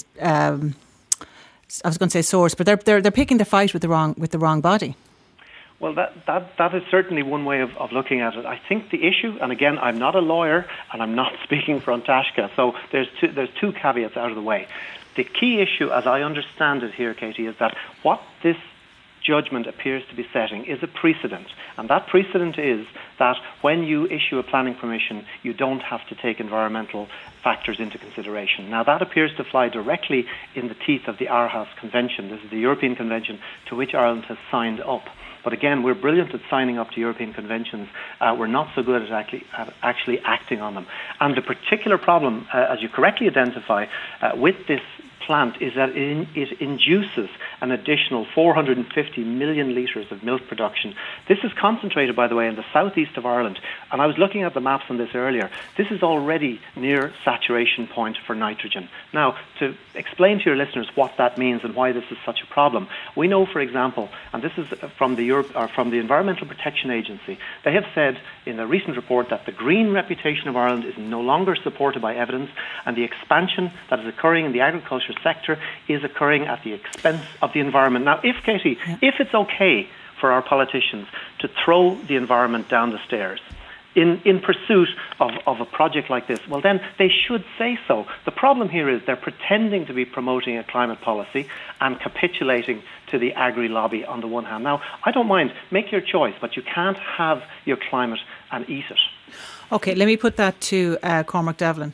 um, I was going to say source, but they're, they're, they're picking the fight with the wrong, with the wrong body. Well, that, that, that is certainly one way of, of looking at it. I think the issue, and again, I'm not a lawyer and I'm not speaking for An Taisce, so there's two, there's two caveats out of the way. The key issue, as I understand it here, Katie, is that what this judgment appears to be setting is a precedent. And that precedent is that when you issue a planning permission, you don't have to take environmental factors into consideration. Now, that appears to fly directly in the teeth of the Aarhus Convention. This is the European Convention to which Ireland has signed up. But again, we're brilliant at signing up to European conventions. Uh, we're not so good at actually, at actually acting on them. And the particular problem, uh, as you correctly identify, uh, with this plant is that it, it induces an additional four hundred fifty million litres of milk production. This is concentrated, by the way, in the southeast of Ireland. And I was looking at the maps on this earlier. This is already near saturation point for nitrogen. Now, to explain to your listeners what that means and why this is such a problem, we know, for example, and this is from the Europe, or from the Environmental Protection Agency, they have said in a recent report that the green reputation of Ireland is no longer supported by evidence, and the expansion that is occurring in the agriculture sector is occurring at the expense of the environment. Now, if, Katie, yeah. if it's okay for our politicians to throw the environment down the stairs in, in pursuit of, of a project like this, well, then they should say so. The problem here is they're pretending to be promoting a climate policy and capitulating to the agri-lobby on the one hand. Now, I don't mind, make your choice, but you can't have your climate and eat it. OK, let me put that to uh, Cormac Devlin.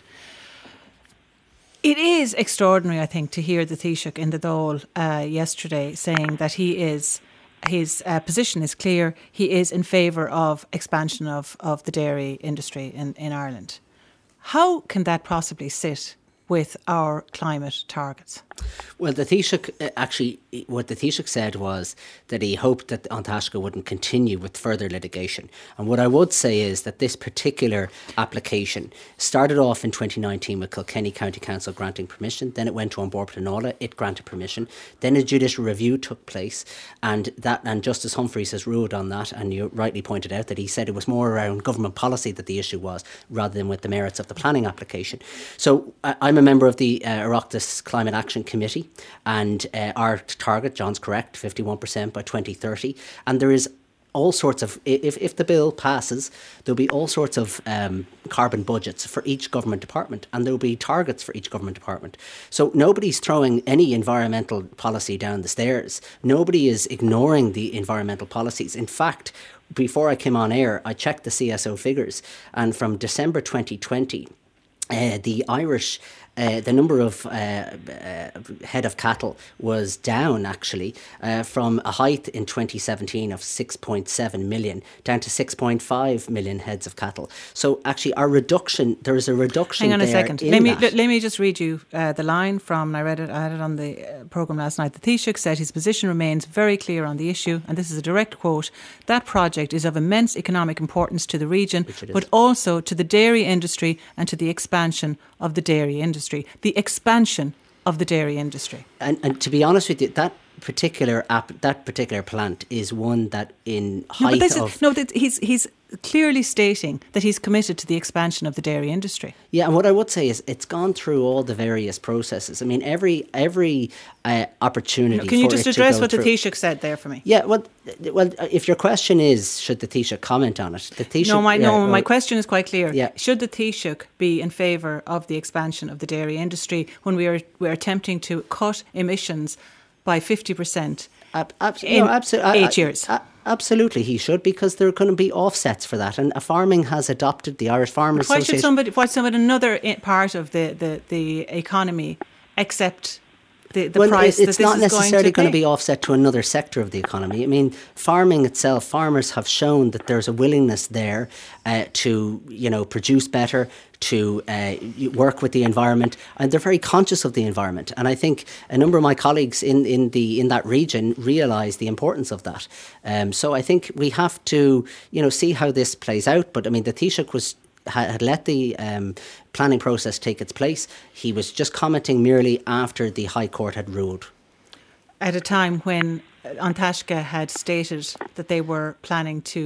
It is extraordinary, I think, to hear the Taoiseach in the Dáil uh, yesterday saying that he is, his uh, position is clear, he is in favour of expansion of, of the dairy industry in, in Ireland. How can that possibly sit with our climate targets? Well, the Taoiseach, actually, what the Taoiseach said was that he hoped that An Taisce wouldn't continue with further litigation. And what I would say is that this particular application started off in twenty nineteen with Kilkenny County Council granting permission. Then it went to An Bord Pleanála, it granted permission. Then a judicial review took place, and that and Justice Humphreys has ruled on that. And you rightly pointed out that he said it was more around government policy that the issue was, rather than with the merits of the planning application. So I, I'm a member of the uh, Oireachtas Climate Action Committee, and uh, our target, John's correct, fifty-one percent by twenty thirty, and there is all sorts of, if, if the bill passes, there'll be all sorts of um, carbon budgets for each government department, and there'll be targets for each government department. So nobody's throwing any environmental policy down the stairs. Nobody is ignoring the environmental policies. In fact, before I came on air, I checked the C S O figures, and from December twenty twenty, uh, the Irish Uh, the number of uh, uh, head of cattle was down, actually, uh, from a height in twenty seventeen of six point seven million down to six point five million heads of cattle. So actually our reduction, there is a reduction. Hang on there a second. in Let me, that. let me just read you uh, the line from, I read it, I had it on the uh, programme last night. The Taoiseach said his position remains very clear on the issue, and this is a direct quote: that project is of immense economic importance to the region, but also to the dairy industry and to the expansion of the dairy industry. The expansion of the dairy industry. And, and to be honest with you, that particular app, that particular plant is one that in no, height but this of... Is, no, that he's, he's clearly stating that he's committed to the expansion of the dairy industry. Yeah, and what I would say is it's gone through all the various processes. I mean, every every uh, opportunity. No, can you for just it address to what through. the Taoiseach said there for me? Yeah, well, well, if your question is should the Taoiseach comment on it, the Taoiseach. No, my yeah, no, well, my question is quite clear. Yeah. Should the Taoiseach be in favour of the expansion of the dairy industry when we are we are attempting to cut emissions by fifty percent ab- ab- in no, abso- eight I, years? I, absolutely, he should, because there are going to be offsets for that, and farming has adopted the Irish Farmers Why Association. should somebody? Why should another part of the, the, the economy accept the, the well, price it's that this not is necessarily going to, going to be offset to another sector of the economy. I mean, farming itself, farmers have shown that there's a willingness there uh, to, you know, produce better, to uh, work with the environment, and they're very conscious of the environment. And I think a number of my colleagues in, in the in that region realise the importance of that. Um, so I think we have to, you know, see how this plays out. But I mean, the Taoiseach was had let the um, planning process take its place. He was just commenting merely after the High Court had ruled. At a time when An Taisce had stated that they were planning to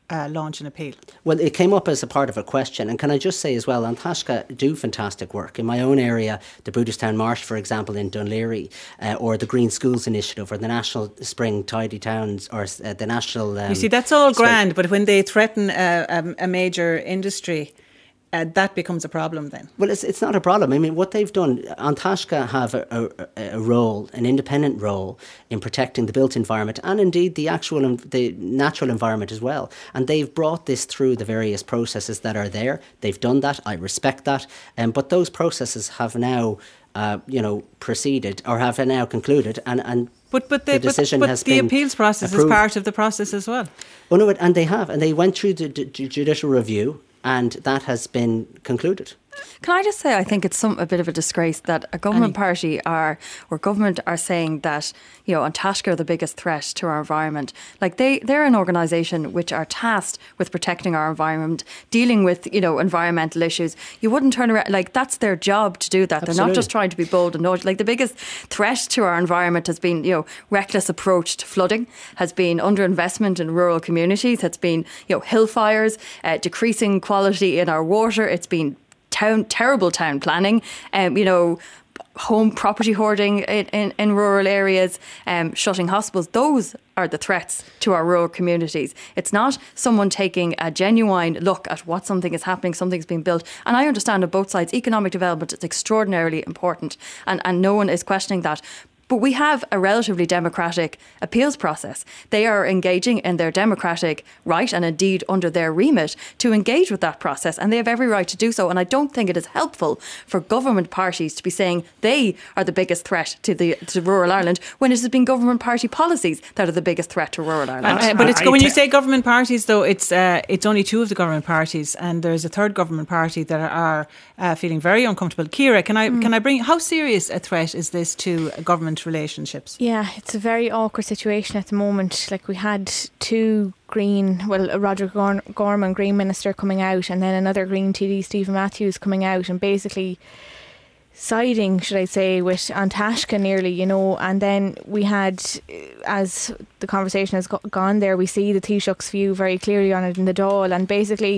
uh, launch an appeal? Well, it came up as a part of a question, and can I just say as well, An Taisce do fantastic work. In my own area, the Bruderstown Marsh, for example, in Dunleary, uh, or the Green Schools Initiative, or the National Spring Tidy Towns, or uh, the National... Um, you see, that's all spring- grand, but when they threaten a, a, a major industry, uh, that becomes a problem then. Well, it's it's not a problem. I mean, what they've done, An Taisce have a, a, a role, an independent role in protecting the built environment and indeed the actual, the natural environment as well. And they've brought this through the various processes that are there. They've done that. I respect that. Um, but those processes have now, uh, you know, proceeded or have now concluded, and and. But but the, the decision but, but has the been appeals process approved. is part of the process as well. Oh no, and they have, and they went through the, the judicial review, and that has been concluded. Can I just say, I think it's some a bit of a disgrace that a government Annie. party are, or government are saying that, you know, An Taisce are the biggest threat to our environment. Like they, they're an organisation which are tasked with protecting our environment, dealing with, you know, environmental issues. You wouldn't turn around, like that's their job to do that. Absolutely. They're not just trying to be bold and naughty. Like the biggest threat to our environment has been, you know, reckless approach to flooding, has been underinvestment in rural communities, it's been, you know, hill fires, uh, decreasing quality in our water, it's been Town, terrible town planning, um, you know, home property hoarding in, in, in rural areas, um, shutting hospitals. Those are the threats to our rural communities. It's not someone taking a genuine look at what something is happening, something's being built. And I understand on both sides, economic development is extraordinarily important, and, and no one is questioning that. But we have a relatively democratic appeals process. They are engaging in their democratic right, and indeed under their remit, to engage with that process, and they have every right to do so. And I don't think it is helpful for government parties to be saying they are the biggest threat to the to rural Ireland when it has been government party policies that are the biggest threat to rural Ireland. Uh, but it's, when you say government parties, though, it's uh, it's only two of the government parties, and there's a third government party that are uh, feeling very uncomfortable. Ciara, can I mm. can I bring how serious a threat is this to government relationships? Yeah, it's a very awkward situation at the moment. Like we had two Green, well, Roger Gorman, Green Minister, coming out, and then another Green T D, Stephen Matthews, coming out and basically siding, should I say, with An Taisce nearly, you know. And then we had, as the conversation has gone there, we see the Taoiseach's view very clearly on it in the Dáil, and basically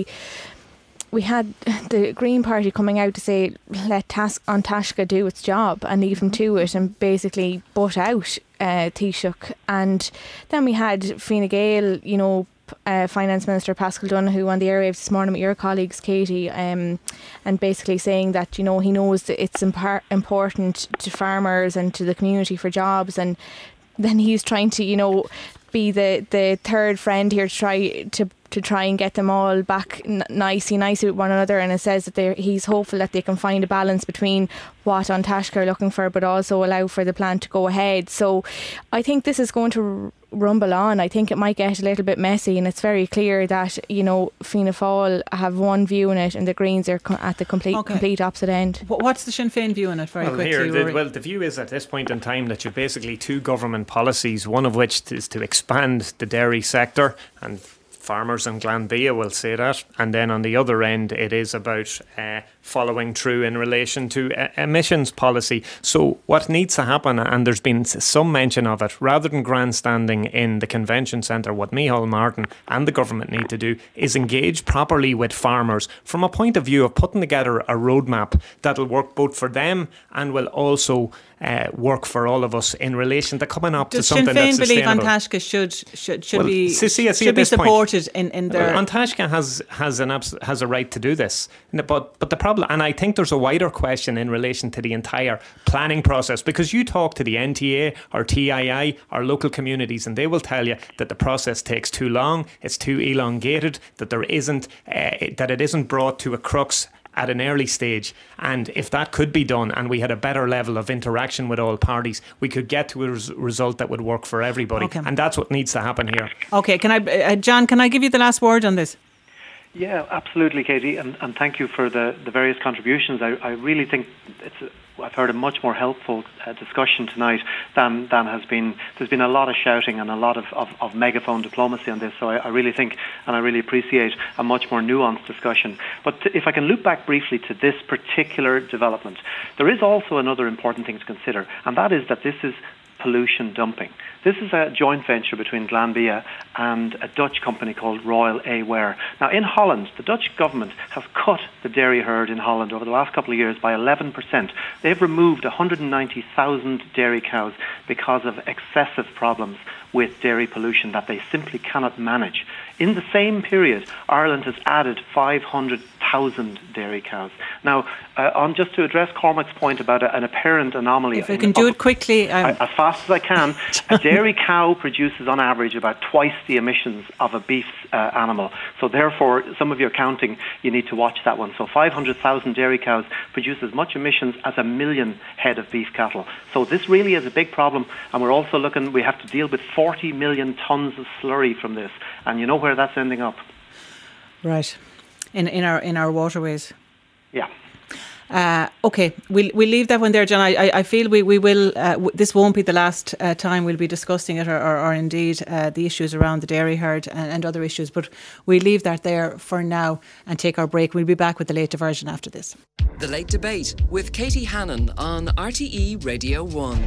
we had the Green Party coming out to say let Tas- An Taisce do its job and leave him to it, and basically butt out uh, Taoiseach. And then we had Fine Gael, you know, uh, Finance Minister Paschal Donoghue on the airwaves this morning with your colleagues, Katie, um, and basically saying that, you know, he knows that it's impar- important to farmers and to the community for jobs, and then he's trying to, you know, be the, the third friend here to try to to try and get them all back n- nicey nicey with one another. And it says that he's hopeful that they can find a balance between what An Taisce are looking for, but also allow for the plan to go ahead. So I think this is going to r- rumble on. I think it might get a little bit messy, and it's very clear that, you know, Fianna Fáil have one view in it and the Greens are co- at the complete okay. complete opposite end. What's the Sinn Féin view in it, very well, quickly? Here, the, well, the view is at this point in time that you've basically two government policies, one of which is to expand the dairy sector, and farmers in Glanbia will say that, and then on the other end it is about uh, following through in relation to uh, emissions policy. So what needs to happen, and there's been some mention of it, rather than grandstanding in the convention centre, what Micheál Martin and the government need to do is engage properly with farmers from a point of view of putting together a roadmap that'll work both for them and will also Uh, work for all of us in relation to coming up Does to something Sinn Féin that's sustainable. believe An Taisce should should should well, be see, see, see should be supported point, in, in their. Well, An Taisce has has an abs- has a right to do this, but but the problem, and I think there's a wider question in relation to the entire planning process, because you talk to the N T A or T I I or local communities, and they will tell you that the process takes too long, it's too elongated, that there isn't uh, that it isn't brought to a crux at an early stage. And if that could be done and we had a better level of interaction with all parties, we could get to a res- result that would work for everybody. Okay. And that's what needs to happen here. Okay, can I, uh, John, can I give you the last word on this? Yeah, absolutely, Katie, and, and thank you for the, the various contributions. I, I really think it's a, I've heard a much more helpful uh, discussion tonight than, than has been. There's been a lot of shouting and a lot of, of, of megaphone diplomacy on this, so I, I really think and I really appreciate a much more nuanced discussion. But to, if I can loop back briefly to this particular development, there is also another important thing to consider, and that is that this is pollution dumping. This is a joint venture between Glanbia and a Dutch company called Royal Aware. Now, in Holland, the Dutch government has cut the dairy herd in Holland over the last couple of years by eleven percent. They've removed one hundred ninety thousand dairy cows because of excessive problems with dairy pollution that they simply cannot manage. In the same period, Ireland has added five hundred thousand dairy cows. Now, uh, on just to address Cormac's point about a, an apparent anomaly. If I can do it quickly. Um, as fast as I can. A dairy cow produces on average about twice the emissions of a beef uh, animal. So therefore, some of your counting, you need to watch that one. So five hundred thousand dairy cows produce as much emissions as a million head of beef cattle. So this really is a big problem. And we're also looking, we have to deal with forty million tonnes of slurry from this. And you know where that's ending up. Right. In in our in our waterways. Yeah. Uh, okay, we'll we'll leave that one there, John. I I feel we we will. Uh, w- this won't be the last uh, time we'll be discussing it, or, or, or indeed uh, the issues around the dairy herd and, and other issues. But we leave that there for now and take our break. We'll be back with the late diversion after this. The Late Debate with Katie Hannon on R T E Radio One.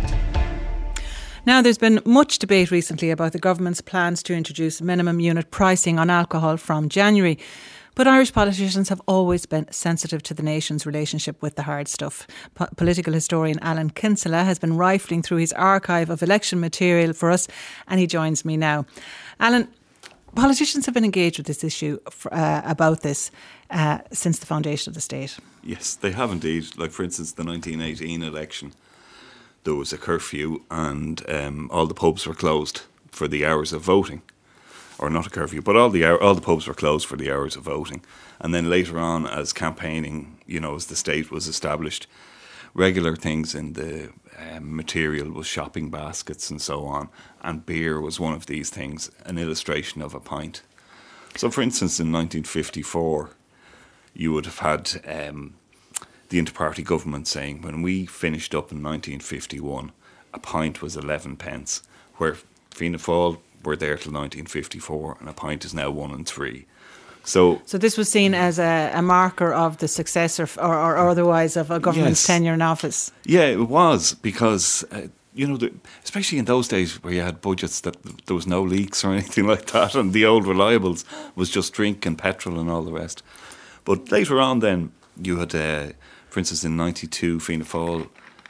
Now, there's been much debate recently about the government's plans to introduce minimum unit pricing on alcohol from January. But Irish politicians have always been sensitive to the nation's relationship with the hard stuff. Po- political historian Alan Kinsella has been rifling through his archive of election material for us, and he joins me now. Alan, politicians have been engaged with this issue for, uh, about this uh, since the foundation of the state. Yes, they have indeed. Like, for instance, the nineteen eighteen election, there was a curfew and um, all the pubs were closed for the hours of voting. Or not a curfew, but all the all the pubs were closed for the hours of voting. And then later on, as campaigning, you know, as the state was established, regular things in the um, material was shopping baskets and so on. And beer was one of these things, an illustration of a pint. So, for instance, in nineteen fifty-four, you would have had um, the inter-party government saying, when we finished up in nineteen fifty-one, a pint was eleven pence, where Fianna Fáil were there till nineteen fifty-four, and a pint is now one and three. So, so this was seen as a, a marker of the success or, or, or otherwise of a government's yes. tenure in office. Yeah, it was, because uh, you know, the, especially in those days where you had budgets that there was no leaks or anything like that, and the old reliables was just drink and petrol and all the rest. But later on, then you had, uh, for instance, in ninety-two, Fianna Fáil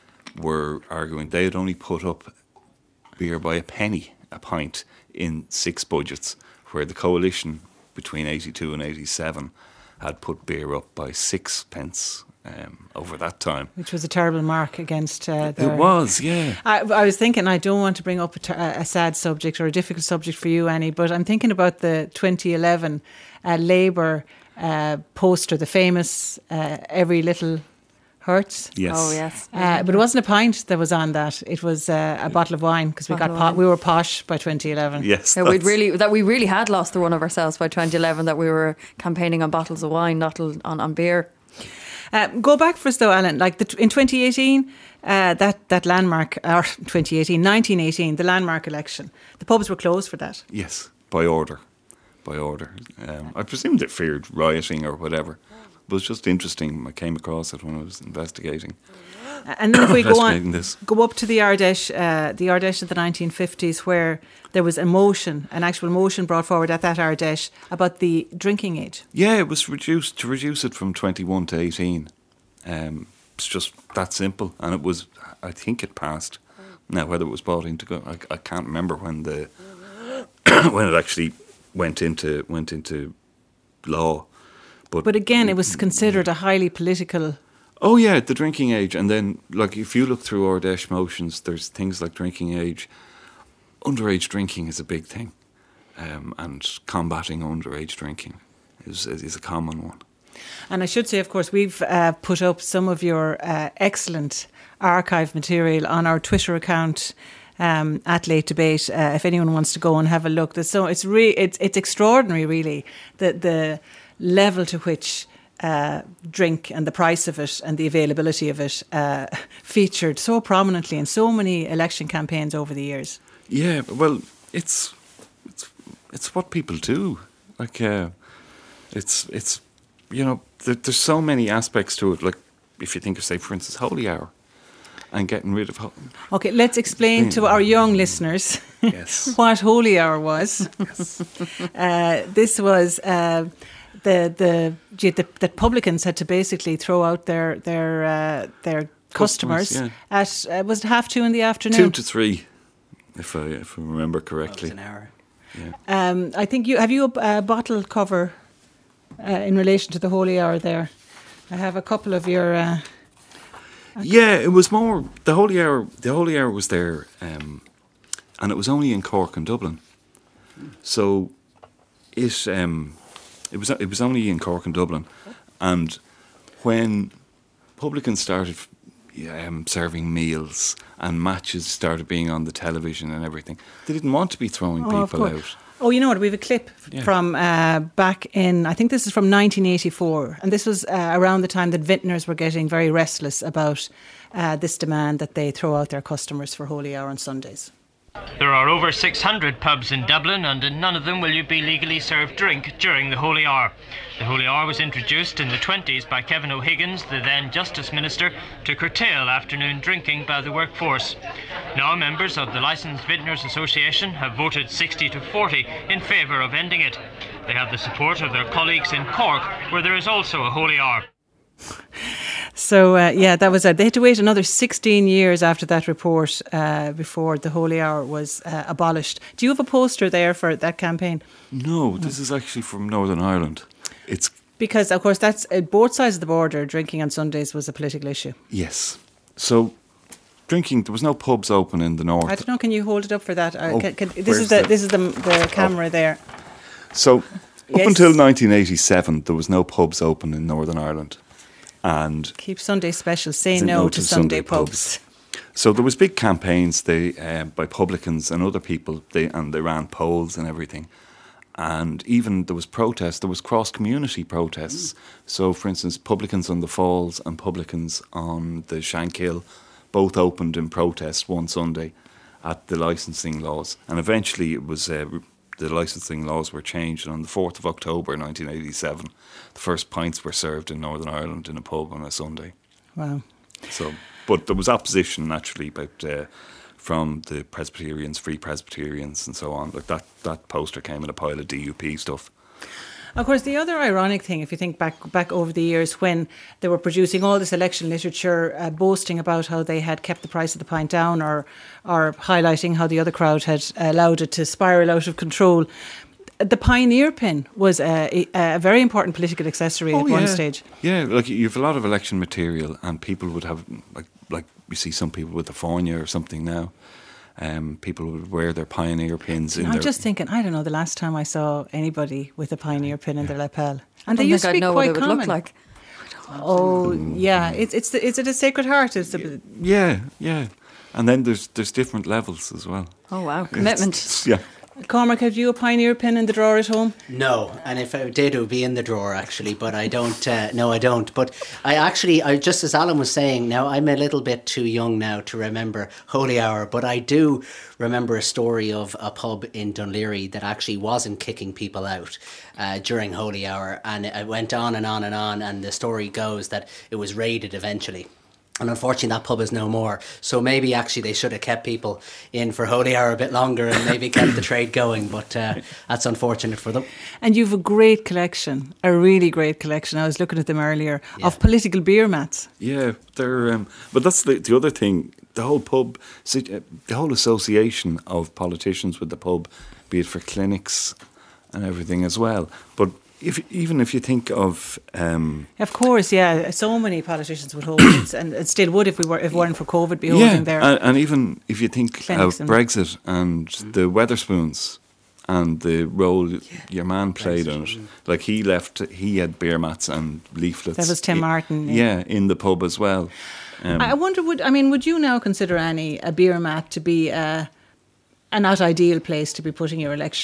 were arguing they had only put up beer by a penny a pint in six budgets, where the coalition between eighty-two and eighty-seven had put beer up by six pence um, over that time. Which was a terrible mark against uh, their... It was, yeah. I, I was thinking, I don't want to bring up a, ter- a sad subject or a difficult subject for you, Annie, but I'm thinking about the twenty eleven uh, Labour uh, poster, the famous uh, Every Little Hurts. Yes. Oh, yes. Uh, but it wasn't a pint that was on that. It was uh, a bottle of wine, because we got po- we were posh by twenty eleven. Yes. Yeah, we'd really that we really had lost the run of ourselves by twenty eleven, that we were campaigning on bottles of wine, not on, on beer. Uh, go back for us though, Alan. Like the, in twenty eighteen, uh, that that landmark, or twenty eighteen, nineteen eighteen, the landmark election, the pubs were closed for that. Yes, by order, by order. Um, I presume they feared rioting or whatever. It was just interesting. I came across it when I was investigating. And then if we go on, this. go up to the Ardèche, uh, the Ardèche of the nineteen fifties, where there was a motion, an actual motion brought forward at that Ardèche about the drinking age. Yeah, it was reduced to reduce it from twenty-one to eighteen. Um, it's just that simple, and it was. I think it passed. Now, whether it was brought into, go, I, I can't remember when the when it actually went into went into law. But, but again, it was considered a highly political... Oh yeah, the drinking age. And then, like, if you look through Ardèche motions, there's things like drinking age. Underage drinking is a big thing. Um, and combating underage drinking is, is a common one. And I should say, of course, we've uh, put up some of your uh, excellent archive material on our Twitter account um, at Late Debate. Uh, if anyone wants to go and have a look. There's so it's, re- it's, it's extraordinary, really, the... the level to which uh, drink and the price of it and the availability of it uh, featured so prominently in so many election campaigns over the years. Yeah, well, it's it's it's what people do. Like, uh, it's it's you know, there, there's so many aspects to it. Like, if you think of, say, for instance, Holy Hour. and getting rid of. Ho- Okay, let's explain to our young listeners Yes. what Holy Hour was. Yes. Uh, this was uh, the, the the the publicans had to basically throw out their their uh, their customers, Customers, at uh, was it half two in the afternoon? Two to three, if I if I remember correctly. An hour. Um, I think you have you a, a bottle cover uh, in relation to the Holy Hour there. I have a couple of your. Uh, Yeah, it was more the Holy Hour. The Holy Hour was there, um, and it was only in Cork and Dublin. So it um, it was it was only in Cork and Dublin, and when publicans started um, serving meals and matches started being on the television and everything, they didn't want to be throwing Oh, of people course. out. Oh, you know what? We have a clip Yeah. from uh, back in, I think this is from nineteen eighty-four. And this was uh, around the time that vintners were getting very restless about uh, this demand that they throw out their customers for Holy Hour on Sundays. There are over six hundred pubs in Dublin, and in none of them will you be legally served drink during the Holy Hour. The Holy Hour was introduced in the twenties by Kevin O'Higgins, the then Justice Minister, to curtail afternoon drinking by the workforce. Now members of the Licensed Vintners Association have voted sixty to forty in favour of ending it. They have the support of their colleagues in Cork, where there is also a Holy Hour. So, uh, yeah, that was it. They had to wait another sixteen years after that report uh, before the Holy Hour was uh, abolished. Do you have a poster there for that campaign? No, this is actually from Northern Ireland. It's Because, of course, that's uh, both sides of the border. Drinking on Sundays was a political issue. yes. So drinking. There was no pubs open in the north. I don't know. Can you hold it up for that? Uh, Oh, can, can, this where's is the the- this is the the camera there. So up Yes. until nineteen eighty-seven, there was no pubs open in Northern Ireland, and Keep Sunday special. Say Say no, to Sunday, pubs. so there was big campaigns they uh, by publicans and other people. They and they ran polls and everything, and even there was protests. There was cross community protests. So, for instance, publicans on the Falls and publicans on the Shankill both opened in protest one Sunday at the licensing laws, and eventually it was. Uh, The licensing laws were changed, and on the fourth of October nineteen eighty-seven, the first pints were served in Northern Ireland in a pub on a Sunday. Wow. So, but there was opposition naturally about uh, from the Presbyterians, Free Presbyterians, and so on. Like that, that poster came in a pile of D U P stuff. Of course, the other ironic thing, if you think back back over the years when they were producing all this election literature, uh, boasting about how they had kept the price of the pint down, or or highlighting how the other crowd had allowed it to spiral out of control. The pioneer pin was a, a, a very important political accessory Oh, at one yeah. stage. Yeah, like you have a lot of election material, and people would have like like you see some people with the fáine or something now. Um, people would wear their pioneer pins in I'm their. just thinking, I don't know, the last time I saw anybody with a pioneer pin in their lapel, and they I don't used to think be I'd know quite what it would common. look like. Oh yeah, it's it's the, is it a Sacred Heart? It's the, Yeah, yeah, and then there's there's different levels as well. Oh wow, commitment. Yeah. Cormac, have you a pioneer pin in the drawer at home? No, and if I did, it would be in the drawer actually. But I don't. Uh, no, I don't. But I actually, I just as Alan was saying, now I'm a little bit too young now to remember Holy Hour, but I do remember a story of a pub in Dunleary that actually wasn't kicking people out uh, during Holy Hour, and it went on and on and on. And the story goes that it was raided eventually. And unfortunately, that pub is no more. So maybe actually they should have kept people in for Holy Hour a bit longer and maybe kept the trade going. But uh, that's unfortunate for them. And you've a great collection, a really great collection. I was looking at them earlier, Yeah. of political beer mats. Yeah, they're. Um, but that's the the other thing. The whole pub, see, uh, the whole association of politicians with the pub, be it for clinics and everything as well. But if even if you think of. Um, Of course, yeah. So many politicians would hold it, and, and still would if we were if it weren't for COVID, be holding yeah, their. and, and even if you think clinics of and- Brexit and the Weatherspoons and the role your man played in it, like he left, he had beer mats and leaflets. That was Tim i- Martin, yeah. Yeah, in the pub as well. Um, I wonder, would I mean, would you now consider any a beer mat to be uh, a not ideal place to be putting your election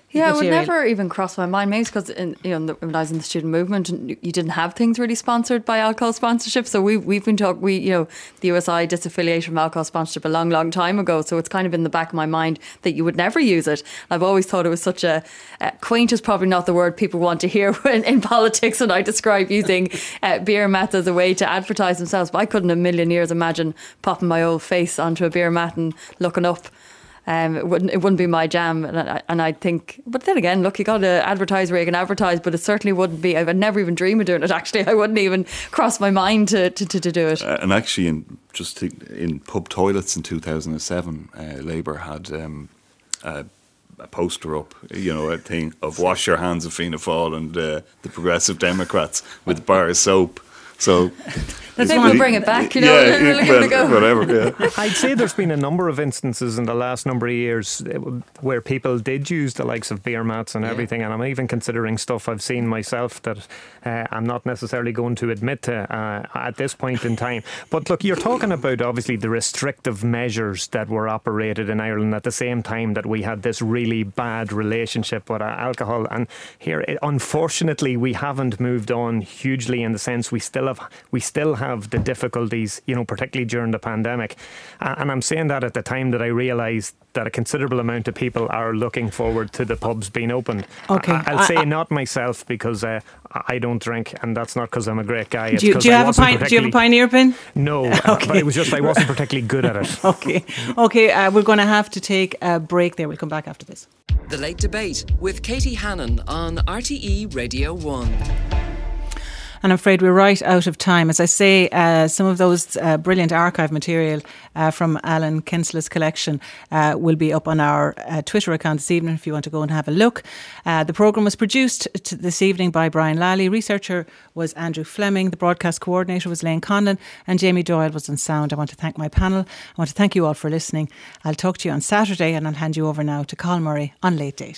Yeah, material. it would never even cross my mind. Maybe it's because in, you know, when I was in the student movement, you didn't have things really sponsored by alcohol sponsorship. So we we've been talking. We you know the U S I disaffiliated from alcohol sponsorship a long, long time ago. So it's kind of in the back of my mind that you would never use it. I've always thought it was such a uh, quaint is probably not the word people want to hear when, in politics when I describe using uh, beer mats as a way to advertise themselves. But I couldn't in a million years imagine popping my old face onto a beer mat and looking up. Um, it wouldn't. It wouldn't be my jam, and I, and I think. But then again, look, you got to advertise where you can advertise, but it certainly wouldn't be. I would never even dream of doing it. Actually, I wouldn't even cross my mind to to, to, to do it. Uh, and actually, in just to, in pub toilets in two thousand seven, uh, Labour had um, a, a poster up, you know, a thing of "Wash your hands of Fianna Fáil" and uh, the Progressive Democrats with bar of soap. So maybe we'll bring it back, you know, yeah, we'll give it a go. Whatever, yeah. I'd say there's been a number of instances in the last number of years where people did use the likes of beer mats and everything, and I'm even considering stuff I've seen myself that uh, I'm not necessarily going to admit to uh, at this point in time. But look, you're talking about obviously the restrictive measures that were operated in Ireland at the same time that we had this really bad relationship with alcohol, and here, it, unfortunately, we haven't moved on hugely in the sense we still have, we still have the difficulties, you know, particularly during the pandemic. And I'm saying that at the time that I realised that a considerable amount of people are looking forward to the pubs being open. Okay. I'll say I, I, not myself, because uh, I don't drink, and that's not because I'm a great guy. It's do you, do you have a pine, do you have a Pioneer pin? No, okay. uh, but it was just I wasn't particularly good at it. Okay. Okay, uh, we're going to have to take a break there. We'll come back after this. The Late Debate with Katie Hannon on R T E Radio one. And I'm afraid we're right out of time. As I say, uh, some of those uh, brilliant archive material uh, from Alan Kinslow's collection uh, will be up on our uh, Twitter account this evening if you want to go and have a look. Uh, the programme was produced t- this evening by Brian Lally. Researcher was Andrew Fleming. The broadcast coordinator was Lane Conlon. And Jamie Doyle was on sound. I want to thank my panel. I want to thank you all for listening. I'll talk to you on Saturday, and I'll hand you over now to Carl Murray on Late Date.